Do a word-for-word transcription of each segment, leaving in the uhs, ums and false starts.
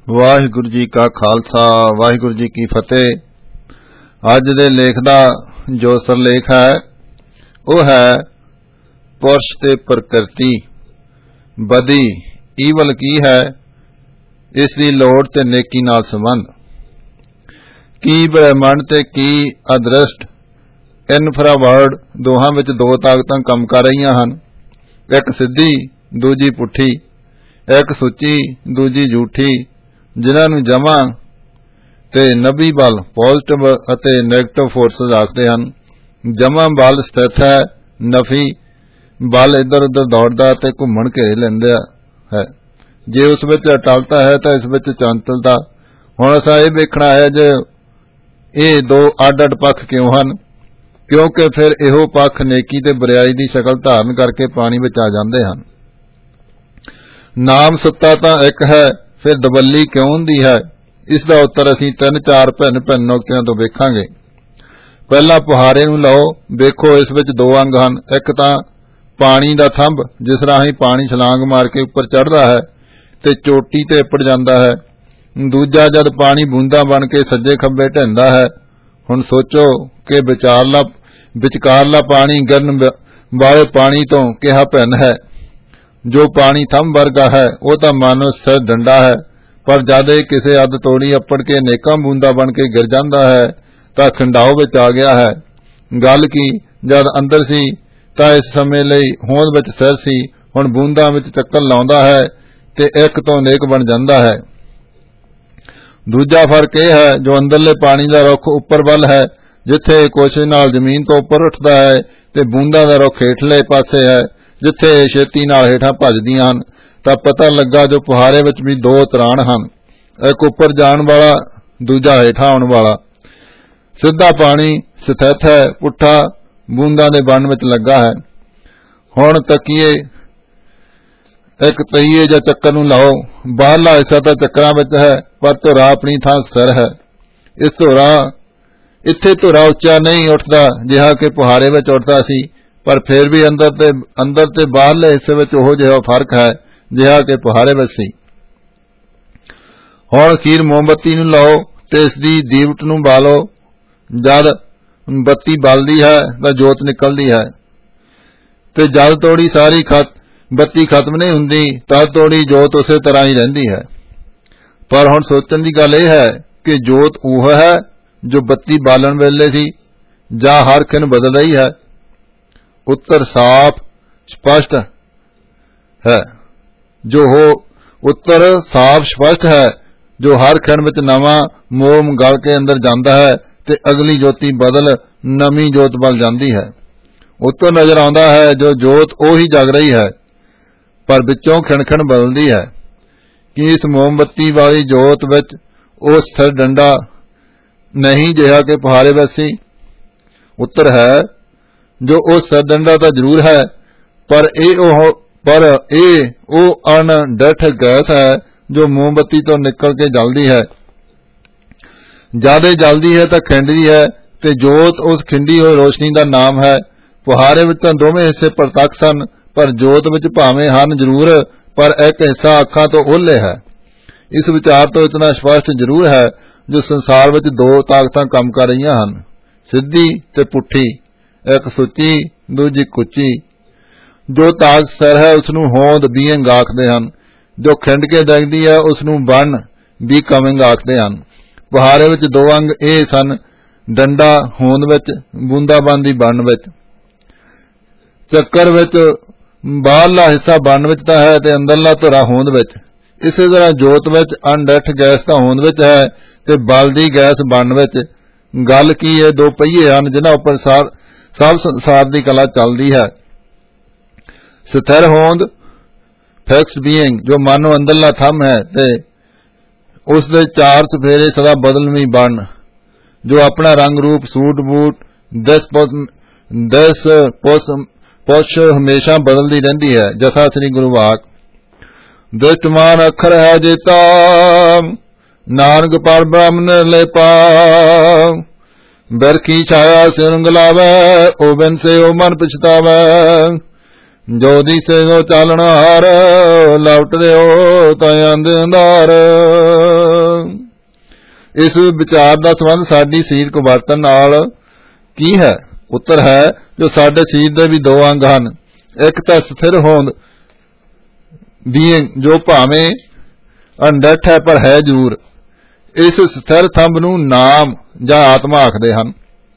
ਵਾਹਿਗੁਰੂ ਜੀ ਕਾ ਖਾਲਸਾ ਵਾਹਿਗੁਰੂ ਜੀ ਕੀ ਫਤਿਹ। ਅੱਜ ਦੇ ਲੇਖ ਦਾ ਜੋ ਸਰਲੇਖ ਹੈ ਉਹ ਹੈ ਪੁਰਸ਼ ਤੇ ਪ੍ਰਕਿਰਤੀ, ਬਦੀ ਈਵਲ ਕੀ ਹੈ, ਇਸ ਦੀ ਲੋੜ ਤੇ ਨੇਕੀ ਨਾਲ ਸੰਬੰਧ। ਕੀ ਬ੍ਰਹਿਮੰਡ ਤੇ ਕੀ ਅਦ੍ਰਿਸ਼ਟ ਇਨਫਰਾਵਰਲਡ ਦੋਹਾਂ ਵਿੱਚ ਦੋ ਤਾਕਤਾਂ ਕੰਮ ਕਰ ਰਹੀਆਂ ਹਨ। ਇੱਕ ਸਿੱਧੀ, ਦੂਜੀ ਪੁੱਠੀ। ਇੱਕ ਸੁੱਚੀ, ਦੂਜੀ ਝੂਠੀ, ਜਿਨ੍ਹਾਂ ਨੂੰ ਜਮਾ ਤੇ ਨਬੀ ਬਲ ਪੋਜ਼ਿਟਿਵ ਅਤੇ ਨੈਗੇਟਿਵ ਫੋਰਸਿਸ ਆਖਦੇ ਹਨ। ਜਮਾ ਬਲ ਸਥਿਤ ਹੈ, ਨਫੀ ਬਲ ਇੱਧਰ ਉੱਧਰ ਦੌੜਦਾ ਤੇ ਘੁੰਮਣ ਘੇਰੇ ਲੈਂਦਾ ਹੈ। ਜੇ ਉਸ ਵਿੱਚ ਅਟਲਤਾ ਹੈ ਤਾਂ ਇਸ ਵਿੱਚ ਚੰਚਲਤਾ। ਹੁਣ ਅਸਾਂ ਇਹ ਵੇਖਣਾ ਹੈ ਜੇ ਇਹ ਦੋ ਅੱਡ ਅੱਡ ਪੱਖ ਕਿਉਂ ਹਨ, ਕਿਉਂਕਿ ਫਿਰ ਇਹੋ ਪੱਖ ਨੇਕੀ ਤੇ ਬੁਰਾਈ ਦੀ ਸ਼ਕਲ ਧਾਰਨ ਕਰਕੇ ਪਾਣੀ ਵਿੱਚ ਆ ਜਾਂਦੇ ਹਨ। ਨਾਮ ਸੱਤਾ ਤਾਂ ਇੱਕ ਹੈ, ਫਿਰ ਦਬੱਲੀ ਕਿਉਂ ਹੁੰਦੀ ਹੈ? ਇਸ ਦਾ ਉੱਤਰ ਅਸੀਂ ਤਿੰਨ ਚਾਰ ਭਿੰਨ ਭਿੰਨ ਨੁਕਤਿਆਂ ਤੋਂ ਵੇਖਾਂਗੇ। ਪਹਿਲਾਂ ਪੁਹਾਰੇ ਨੂੰ ਲਓ, ਵੇਖੋ ਇਸ ਵਿੱਚ ਦੋ ਅੰਗ ਹਨ। ਇੱਕ ਤਾਂ ਪਾਣੀ ਦਾ ਥੰਬ, ਜਿਸ ਰਾਹੀਂ ਪਾਣੀ ਛਲਾਂਗ ਮਾਰ ਕੇ ਉੱਪਰ ਚੜ੍ਹਦਾ ਹੈ ਤੇ ਚੋਟੀ ਤੇ ਉੱਪੜ ਜਾਂਦਾ ਹੈ। ਦੂਜਾ ਜਦ ਪਾਣੀ ਬੂੰਦਾਂ ਬਣ ਕੇ ਸੱਜੇ ਖੱਬੇ ਢਹਿੰਦਾ ਹੈ। ਹੁਣ ਸੋਚੋ ਕਿ ਵਿਚਾਰਲਾ ਵਿਚਕਾਰਲਾ ਪਾਣੀ ਗਿਰਨ ਵਾਲੇ ਪਾਣੀ ਤੋਂ ਕਿਹਾ ਭਿੰਨ ਹੈ। ਜੋ ਪਾਣੀ ਥੰਬ ਵਰਗਾ ਹੈ ਉਹ ਤਾਂ ਮਾਨੋ ਸਥਿਰ ਡੰਡਾ ਹੈ, ਪਰ ਜਦ ਇਹ ਕਿਸੇ ਅੱਧ ਤੋੜੀ ਅੱਪੜ ਕੇ ਅਨੇਕਾਂ ਬੂੰਦਾਂ ਬਣ ਕੇ ਗਿਰ ਜਾਂਦਾ ਹੈ ਤਾਂ ਖਿੰਡਾਓ ਵਿੱਚ ਆ ਗਿਆ ਹੈ। ਗੱਲ ਕੀ, ਜਦ ਅੰਦਰ ਸੀ ਤਾਂ ਇਸ ਸਮੇਂ ਲਈ ਹੋਂਦ ਵਿੱਚ ਸਥਿਰ ਸੀ, ਹੁਣ ਬੂੰਦਾਂ ਵਿੱਚ ਚੱਕਰ ਲਾਉਂਦਾ ਹੈ ਤੇ ਇੱਕ ਤੋਂ ਅਨੇਕ ਬਣ ਜਾਂਦਾ ਹੈ। ਦੂਜਾ ਫਰਕ ਇਹ ਹੈ, ਜੋ ਅੰਦਰਲੇ ਪਾਣੀ ਦਾ ਰੁੱਖ ਉੱਪਰ ਵੱਲ ਹੈ, ਜਿੱਥੇ ਕੋਸ਼ਿਸ਼ ਨਾਲ ਜ਼ਮੀਨ ਤੋਂ ਉੱਪਰ ਉੱਠਦਾ ਹੈ, ਤੇ ਬੂੰਦਾਂ ਦਾ ਰੁੱਖ ਹੇਠਲੇ ਪਾਸੇ ਹੈ, ਜਿੱਥੇ ਛੇਤੀ ਨਾਲ ਹੇਠਾਂ ਭੱਜਦੀਆਂ ਹਨ। ਤਾਂ ਪਤਾ ਲੱਗਾ ਜੋ ਪੁਹਾਰੇ ਵਿੱਚ ਵੀ ਦੋ ਤਰਾਣ ਹਨ, ਇੱਕ ਉੱਪਰ ਜਾਣ ਵਾਲਾ, ਦੂਜਾ ਹੇਠਾਂ ਆਉਣ ਵਾਲਾ। ਸਿੱਧਾ ਪਾਣੀ ਸਥਿਤ ਹੈ, ਪੁੱਠਾ ਬੂੰਦਾਂ ਦੇ ਬਣਨ ਵਿੱਚ ਲੱਗਾ ਹੈ। ਹੁਣ ਤੱਕੀਏ ਇੱਕ ਤਈਏ ਜਾਂ ਚੱਕਰ ਨੂੰ ਲਾਓ, ਬਾਹਰਲਾ ਹਿੱਸਾ ਤਾਂ ਚੱਕਰਾਂ ਵਿੱਚ ਹੈ, ਪਰ ਧੁਰਾ ਆਪਣੀ ਥਾਂ ਸਥਿਰ ਹੈ। ਇਸ ਧੁਰਾ ਇੱਥੇ ਧੁਰਾ ਉੱਚਾ ਨਹੀਂ ਉੱਠਦਾ ਜਿਹਾ ਕਿ ਪੁਹਾਰੇ ਵਿੱਚ ਉੱਠਦਾ ਸੀ, ਪਰ ਫਿਰ ਵੀ ਅੰਦਰ ਤੇ ਅੰਦਰ ਤੇ ਬਾਹਰਲੇ ਹਿੱਸੇ ਵਿੱਚ ਉਹੋ ਜਿਹਾ ਫਰਕ ਹੈ ਜਿਹਾ ਕਿ ਪੁਹਾਰੇ ਵਿੱਚ ਸੀ। ਹੁਣ ਅਖੀਰ ਮੋਮਬੱਤੀ ਨੂੰ ਲਾਓ ਤੇ ਇਸ ਦੀ ਦੀਵਟ ਨੂੰ ਬਾਲੋ। ਜਦ ਬੱਤੀ ਬਲਦੀ ਹੈ ਤਾਂ ਜੋਤ ਨਿਕਲਦੀ ਹੈ, ਤੇ ਜਦ ਤੋੜੀ ਸਾਰੀ ਖਤ ਬੱਤੀ ਖਤਮ ਨਹੀਂ ਹੁੰਦੀ ਤਦ ਤੋੜੀ ਜੋਤ ਉਸੇ ਤਰ੍ਹਾਂ ਹੀ ਰਹਿੰਦੀ ਹੈ। ਪਰ ਹੁਣ ਸੋਚਣ ਦੀ ਗੱਲ ਇਹ ਹੈ ਕਿ ਜੋਤ ਉਹ ਹੈ ਜੋ ਬੱਤੀ ਬਾਲਣ ਵੇਲੇ ਸੀ, ਜਾਂ ਹਰ ਖਿਣ ਬਦਲ ਰਹੀ ਹੈ? ਉੱਤਰ ਸਾਫ਼ ਸਪਸ਼ਟ ਹੈ ਜੋ ਹੋ ਉੱਤਰ ਸਾਫ਼ ਸਪਸ਼ਟ ਹੈ ਜੋ ਹਰ ਖਿਣ ਵਿੱਚ ਨਵਾਂ ਮੋਮ ਗਲ ਕੇ ਅੰਦਰ ਜਾਂਦਾ ਹੈ ਤੇ ਅਗਲੀ ਜੋਤੀ ਬਦਲ ਨਵੀਂ ਜੋਤ ਬਲ ਜਾਂਦੀ ਹੈ। ਉੱਤੋਂ ਨਜ਼ਰ ਆਉਂਦਾ ਹੈ ਜੋ ਜੋਤ ਉਹੀ ਜਗ ਰਹੀ ਹੈ, ਪਰ ਵਿੱਚੋਂ ਖਿਣ ਖਿਣ ਬਦਲਦੀ ਹੈ। ਕਿ ਇਸ ਮੋਮਬੱਤੀ ਵਾਲੀ ਜੋਤ ਵਿੱਚ ਉਹ ਸਥਿਰ ਡੰਡਾ ਨਹੀਂ ਜਿਹਾ ਕਿ ਪੁਹਾਰੇ ਵਿੱਚ ਸੀ? ਉੱਤਰ ਹੈ ਜੋ ਉਹ ਸਥਿਰ ਡੰਡਾ ਤਾਂ ਜ਼ਰੂਰ ਹੈ, ਪਰ ਇਹ ਉਹ ਪਰ ਇਹ ਉਹ ਅਣਡਿੱਠ ਗੈਸ ਹੈ ਜੋ ਮੋਮਬੱਤੀ ਤੋਂ ਨਿਕਲ ਕੇ ਜਲਦੀ ਹੈ। ਜਦ ਇਹ ਜਲਦੀ ਹੈ ਤਾਂ ਖਿੰਡਦੀ ਹੈ, ਤੇ ਜੋਤ ਉਸ ਖਿੰਡੀ ਹੋਈ ਰੋਸ਼ਨੀ ਦਾ ਨਾਮ ਹੈ। ਪੁਹਾਰੇ ਵਿੱਚ ਤਾਂ ਦੋਵੇਂ ਹਿੱਸੇ ਪ੍ਰਤੱਖ ਸਨ, ਪਰ ਜੋਤ ਵਿੱਚ ਭਾਵੇਂ ਹਨ ਜ਼ਰੂਰ, ਪਰ ਇੱਕ ਹਿੱਸਾ ਅੱਖਾਂ ਤੋਂ ਓਹਲੇ ਹੈ। ਇਸ ਵਿਚਾਰ ਤੋਂ ਇਤਨਾ ਸਪਸ਼ਟ ਜ਼ਰੂਰ ਹੈ ਜੋ ਸੰਸਾਰ ਵਿੱਚ ਦੋ ਤਾਕਤਾਂ ਕੰਮ ਕਰ ਰਹੀਆਂ ਹਨ, ਸਿੱਧੀ ਤੇ ਪੁੱਠੀ, ਇੱਕ ਸੁੱਚੀ, ਦੂਜੀ ਕੁੱਚੀ। ਜੋ ਤਾਕਤ ਸਥਿਰ ਹੈ ਉਸ ਨੂੰ ਹੋਂਦ ਬੀਇੰਗ ਆਖਦੇ ਹਨ, ਜੋ ਖਿੰਡ ਕੇ ਦੇਖਦੀ ਹੈ ਉਸ ਨੂੰ ਬਣ ਬੀਕਮਿੰਗ ਆਖਦੇ ਹਨ। ਪੁਹਾਰੇ ਵਿੱਚ ਦੋ ਅੰਗ ਇਹ ਸਨ, ਡੰਡਾ ਹੋਂਦ ਵਿੱਚ, ਬੂੰਦਾਬਾਂਦੀ ਬਣਨ ਵਿੱਚ। ਚੱਕਰ ਵਿੱਚ ਬਾਹਰਲਾ ਹਿੱਸਾ ਬਣਨ ਵਿੱਚ ਤਾਂ ਹੈ ਤੇ ਅੰਦਰਲਾ ਧੁਰਾ ਹੋਂਦ ਵਿੱਚ। ਇਸੇ ਤਰ੍ਹਾਂ ਜੋਤ ਵਿੱਚ ਅਣਡਿੱਠ ਗੈਸ ਤਾਂ ਹੋਂਦ ਵਿੱਚ ਹੈ ਤੇ ਬਲਦੀ ਗੈਸ ਬਣਨ ਵਿੱਚ। ਗੱਲ ਕੀ, ਇਹ ਦੋ ਪਹੀਏ ਹਨ ਜਿਨ੍ਹਾਂ ਉੱਪਰ ਸਾਰ ਸਭ ਸੰਸਾਰ ਦੀ ਕਲਾ ਚੱਲਦੀ ਹੈ। ਸਥਿਰ ਹੋਂਦ ਫਿਕਸਡ ਬੀਇੰਗ ਜੋ ਮਾਨੋ ਅੰਦਰਲਾ ਥੰਮ ਹੈ, ਤੇ ਉਸ ਦੇ ਚਾਰ ਚੁਫੇਰੇ ਸਦਾ ਬਦਲਵੀਂ ਬਣ, ਜੋ ਆਪਣਾ ਰੰਗ ਰੂਪ ਸੂਟ ਬੂਟ ਦਸ ਦਸ ਪੁੱਛ ਹਮੇਸ਼ਾ ਬਦਲਦੀ ਰਹਿੰਦੀ ਹੈ। ਜਥਾ ਸ੍ਰੀ ਗੁਰੂ ਵਾਕ ਦ੍ਰਿਸ਼ਟਮਾਨ ਅੱਖਰ ਹੈ ਜੇਤਾ, ਨਾਨਕ ਪਰ ਬ੍ਰਹਮ ਨਿਰਲੇਪਾ। ਬਰਖੀ ਛਾਇਆ ਸਿਰੰਗ ਲਾਵੈ, ਉਹ ਬਿਨ ਸੇ ਉਹ ਮਨ ਪਛਤਾਵੈ। ਜੋ ਦਿਸੇ ਸੋ ਚਾਲਣ ਹਾਰ, ਲਵਟ ਰਿਓ ਤਾਂ ਅੰਧ ਅੰਧਾਰ। इस विचार का संबंध साडी सरीरक वर्तन नाल की है? उत्तर है, जो साडे शरीर दे भी दो अंग हन। एक तां स्थिर होंद बीइंग, जो भावें अनडठ है पर है जरूर। इस स्थिर थंब नूं नाम जां आत्मा आखदे हन।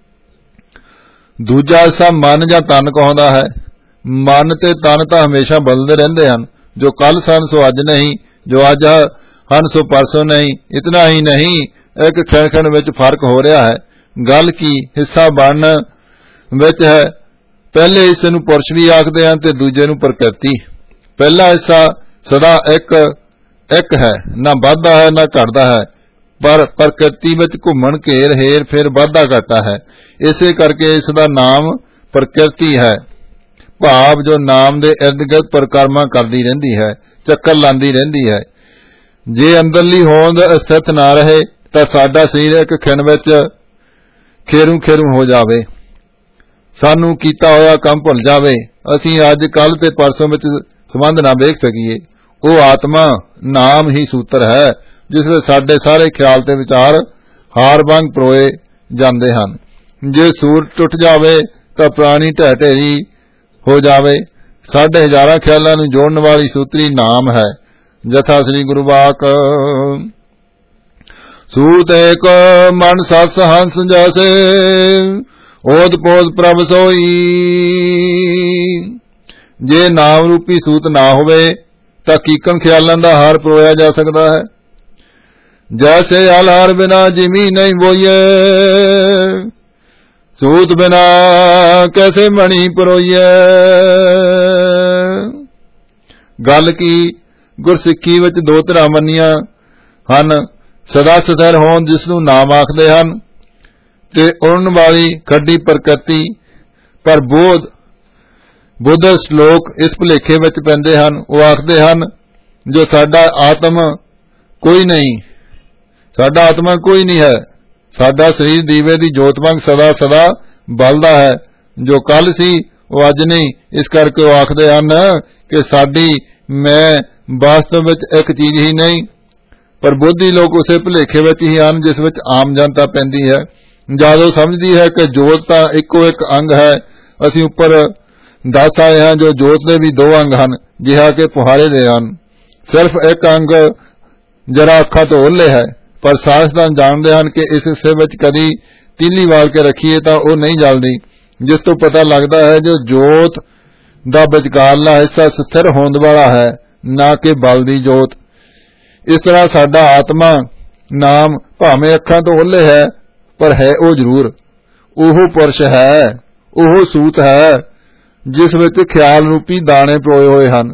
दूजा हिस्सा मन जां तन कहौंदा है। मन ते तन तां हमेशा बदलदे रहिंदे हन। जो कल सन सो अज नहीं, जो अज हन सो परसों नहीं। इतना ही नहीं, एक क्षण क्षण विच फर्क हो रहा है। गल की हिस्सा बनन विच है। पहले हिस्से नूं पुरुष भी आखदे हन ते दूजे नूं प्रकृति। पहला हिस्सा सदा एक एक है, ना वाधा है ना घटदा है, पर प्रकृति विच घुमण घेर हेर फेर वाधा घाटा है। इसे करके इसदा नाम प्रकृति है। भाव जो नाम दे इर्द गिर्द परिक्रमा करदी रहिंदी है, चक्कर लांदी रहिंदी है। जे अंदरली होंद स्थित ना रहे तां साडा शरीर एक खिण विच खेरू खेरू हो जावे, सानू कीता होया काम भुल जावे, असीं अज कल ते परसों विच संबंध ना वेख सकीए। वो आत्मा नाम ही सूत्र है, जिस विच साडे सारे ख्याल ते विचार हार वांग परोए जांदे हन। जे सूर टुट जावे तां प्राणी ढह ढेरी हो जावे। साडे हजारां ख्यालां नूं जोड़न वाली सूत्री नाम है। जथा श्री गुरु वाक, सूत एक मन सस हंस जैसे, ओद पोद प्रभ सोई। जे नाम रूपी सूत ना होवे तां कीकण ख्यालां दा हार परोया जा सकदा है। जैसे हल हार बिना जिमी नहीं बोइए, सूत बिना कैसे मणि परोइए। गल की गुरसिੱਖੀ विच दो तरह मन्नियां हन। सदा स्थिर होण जिसनूं नाम आखदे हन, ते उड़न वाली खड्डी प्रकृति। पर बोध बुद्ध श्लोक इस भुलेखे विच पैंदे हन। वो आखदे हन, जो साडा आत्म कोई नहीं, साडा आत्मा कोई नहीं है। साडा शरीर दीवे दी जोत वांग सदा सदा बलदा है। जो कल सी वो अज नहीं। इस करके वो आखदे हन कि साडी मैं वास्तव विच एक चीज ही नहीं। पर बोधी लोग उसे भुलेखे विच ही हन जिस विच आम जनता पैंदी है। जादो समझदी है कि जोत तां इक्को एक अंग है। असीं उपर दस आए हैं जो जोत दे भी दो अंग हन, जिहा कि पुहारे दे हन। सिर्फ एक अंग जरा अखां तो ओहले है, पर साइंसदान जानते हैं कि इस हिस्से विच कदी तीली वाल के रखीए तां ओह नहीं जलदी, जिस तो पता लगता है जो जोत दा विचकारला हिस्सा स्थिर होंद वाला है, ना कि बलदी जोत। इस तरह साडा आत्मा नाम भावें अखां तो ओहले है, पर है वो जरूर। ओह पुरुष है, ओह सूत है जिस विच ख्याल रूपी दाने परोए होए हन।